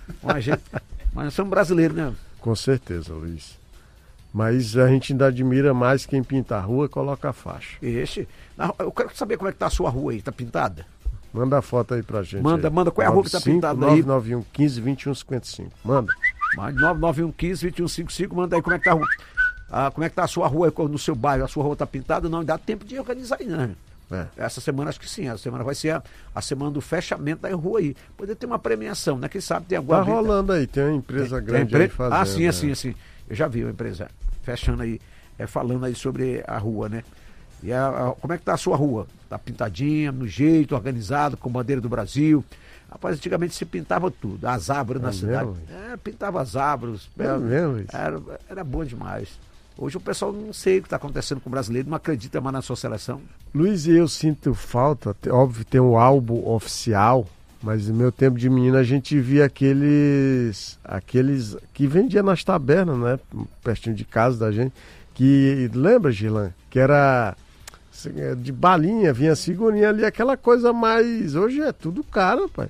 Mas nós somos brasileiros, né? Com certeza, Luiz. Mas a gente ainda admira mais quem pinta a rua e coloca a faixa. Eu quero saber como é que tá a sua rua aí, tá pintada? Manda a foto aí pra gente. Manda, qual é a rua que tá pintada aí? 991 15 2155. Manda. Mais 991 15 2155, manda aí como é que tá a rua. Como é que tá a sua rua no seu bairro? A sua rua tá pintada? Não, dá tempo de organizar aí, né? Essa semana acho que sim, essa semana vai ser a semana do fechamento da rua aí. Poder ter uma premiação, né? Quem sabe tem alguma... Tá rolando aí, tem uma empresa grande aí fazendo. Sim. Eu já vi uma empresa fechando aí, falando aí sobre a rua, né? E como é que tá a sua rua? Tá pintadinha, no jeito, organizado, com bandeira do Brasil. Rapaz, antigamente se pintava tudo, as árvores na cidade. Pintava as árvores. Era bom demais. Hoje o pessoal não sei o que está acontecendo com o brasileiro, não acredita mais na sua seleção. Luiz, eu sinto falta, óbvio tem um álbum oficial, mas no meu tempo de menino a gente via aqueles que vendia nas tabernas, né? Pertinho de casa da gente. Que, lembra, Gilan? Que era de balinha, vinha a figurinha ali, aquela coisa mais... Hoje é tudo caro, pai.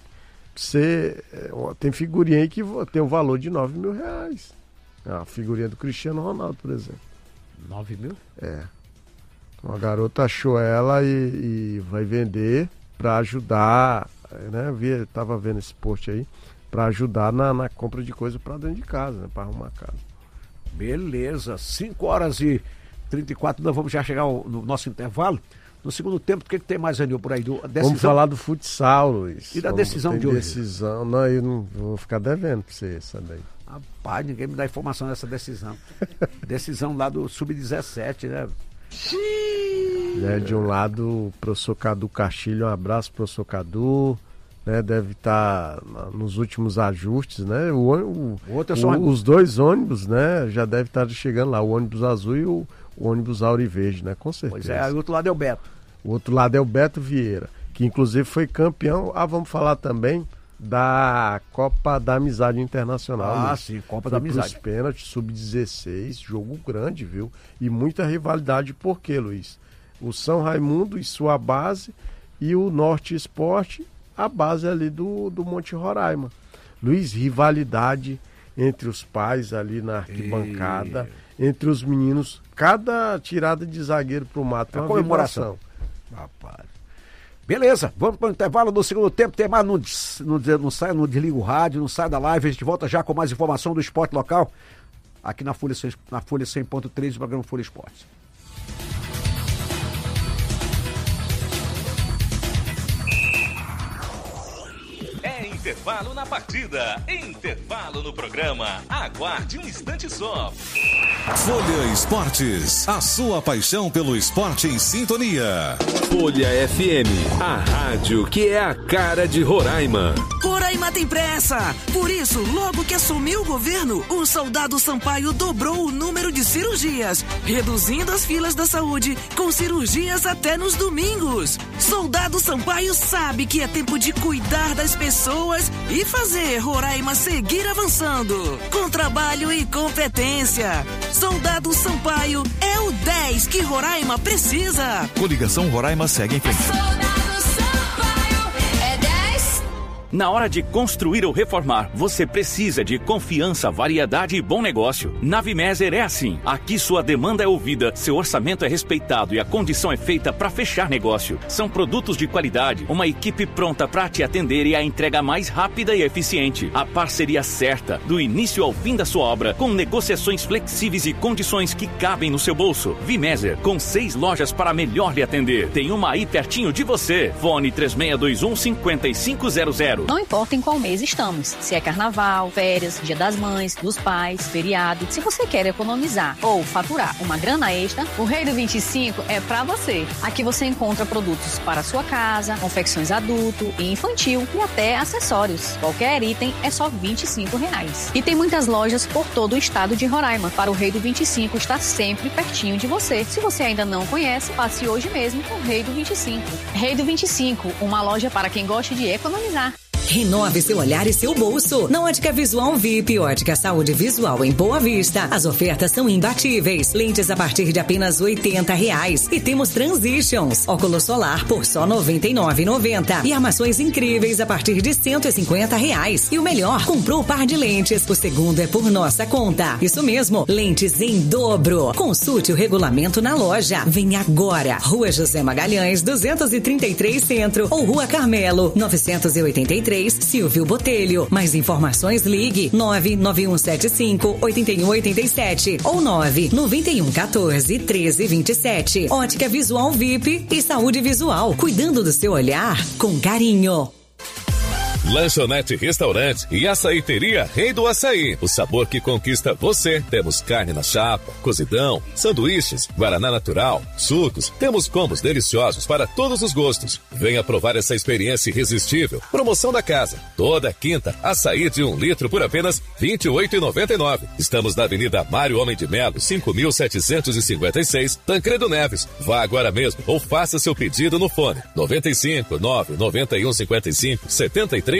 Tem figurinha aí que tem um valor de R$9 mil. A figurinha do Cristiano Ronaldo, por exemplo. 9 mil? Uma garota achou ela e vai vender para ajudar, né? Tava vendo esse post aí, para ajudar na compra de coisa para dentro de casa, né? Para arrumar a casa. Beleza, 5h34, nós vamos já chegar no nosso intervalo. No segundo tempo, o que tem mais, Anil, por aí? Vamos falar do futsal, Luiz. E da decisão de hoje? Não, eu não vou ficar devendo pra você essa daí. Rapaz, ninguém me dá informação dessa decisão. Decisão lá do Sub-17, né? De um lado, o professor Cadu Castilho, um abraço, professor Cadu. Né, deve estar nos últimos ajustes, né? Os dois ônibus, né? Já deve estar chegando lá, o ônibus azul e o ônibus auriverde, né? Com certeza. Pois é, o outro lado é o Beto. O outro lado é o Beto Vieira, que inclusive foi campeão. Vamos falar também da Copa da Amizade Internacional. Luiz. Sim, Copa da Amizade. Pênalti, sub-16, jogo grande, viu? E muita rivalidade, por quê, Luiz? O São Raimundo e sua base e o Norte Esporte, a base ali do Monte Roraima. Luiz, rivalidade entre os pais ali na arquibancada, entre os meninos, cada tirada de zagueiro pro mato é uma comemoração. Rapaz. Beleza, vamos para o intervalo do segundo tempo, tem mais, não desliga o rádio, não sai da live, a gente volta já com mais informação do esporte local, aqui na Folha 100.3 do programa Folha Esportes. Intervalo na partida, intervalo no programa. Aguarde um instante só. Folha Esportes, a sua paixão pelo esporte em sintonia. Folha FM, a rádio que é a cara de Roraima. Roraima tem pressa, por isso, logo que assumiu o governo, o soldado Sampaio dobrou o número de cirurgias, reduzindo as filas da saúde, com cirurgias até nos domingos. Soldado Sampaio sabe que é tempo de cuidar das pessoas e fazer Roraima seguir avançando, com trabalho e competência. Soldado Sampaio é o 10 que Roraima precisa. Coligação Roraima segue em frente. Soldado Sampaio é 10. Na hora de construir ou reformar, você precisa de confiança, variedade e bom negócio. Na Vimeser é assim. Aqui sua demanda é ouvida, seu orçamento é respeitado e a condição é feita para fechar negócio. São produtos de qualidade, uma equipe pronta para te atender e a entrega mais rápida e eficiente. A parceria certa, do início ao fim da sua obra, com negociações flexíveis e condições que cabem no seu bolso. Vimeser, com 6 lojas para melhor lhe atender. Tem uma aí pertinho de você. Fone 3621-5500. Não importa em qual mês estamos, se é carnaval, férias, dia das mães, dos pais, feriado. Se você quer economizar ou faturar uma grana extra, o Rei do 25 é pra você. Aqui você encontra produtos para sua casa, confecções adulto e infantil e até acessórios. Qualquer item é só R$25. E tem muitas lojas por todo o estado de Roraima. Para o Rei do 25 estar sempre pertinho de você. Se você ainda não conhece, passe hoje mesmo com o Rei do 25. Rei do 25, uma loja para quem gosta de economizar. Renove seu olhar e seu bolso. Na Ótica Visual VIP, Ótica Saúde Visual em Boa Vista. As ofertas são imbatíveis. Lentes a partir de apenas R$80. E temos Transitions. Óculos solar por só R$99,90. E armações incríveis a partir de R$150. E o melhor, comprou o par de lentes. O segundo é por nossa conta. Isso mesmo, lentes em dobro. Consulte o regulamento na loja. Vem agora. Rua José Magalhães, 233 Centro. Ou Rua Carmelo, 983. Silvio Botelho. Mais informações, ligue 99175-8187 ou 99114-1327. Ótica Visual VIP e Saúde Visual, cuidando do seu olhar com carinho. Lanchonete Restaurante e Açaiteria Rei do Açaí. O sabor que conquista você. Temos carne na chapa, cozidão, sanduíches, guaraná natural, sucos. Temos combos deliciosos para todos os gostos. Venha provar essa experiência irresistível. Promoção da casa. Toda quinta, açaí de 1 litro por apenas R$ 28,99. Estamos na Avenida Mário Homem de Melo, 5.756, Tancredo Neves. Vá agora mesmo ou faça seu pedido no fone 95 99155 73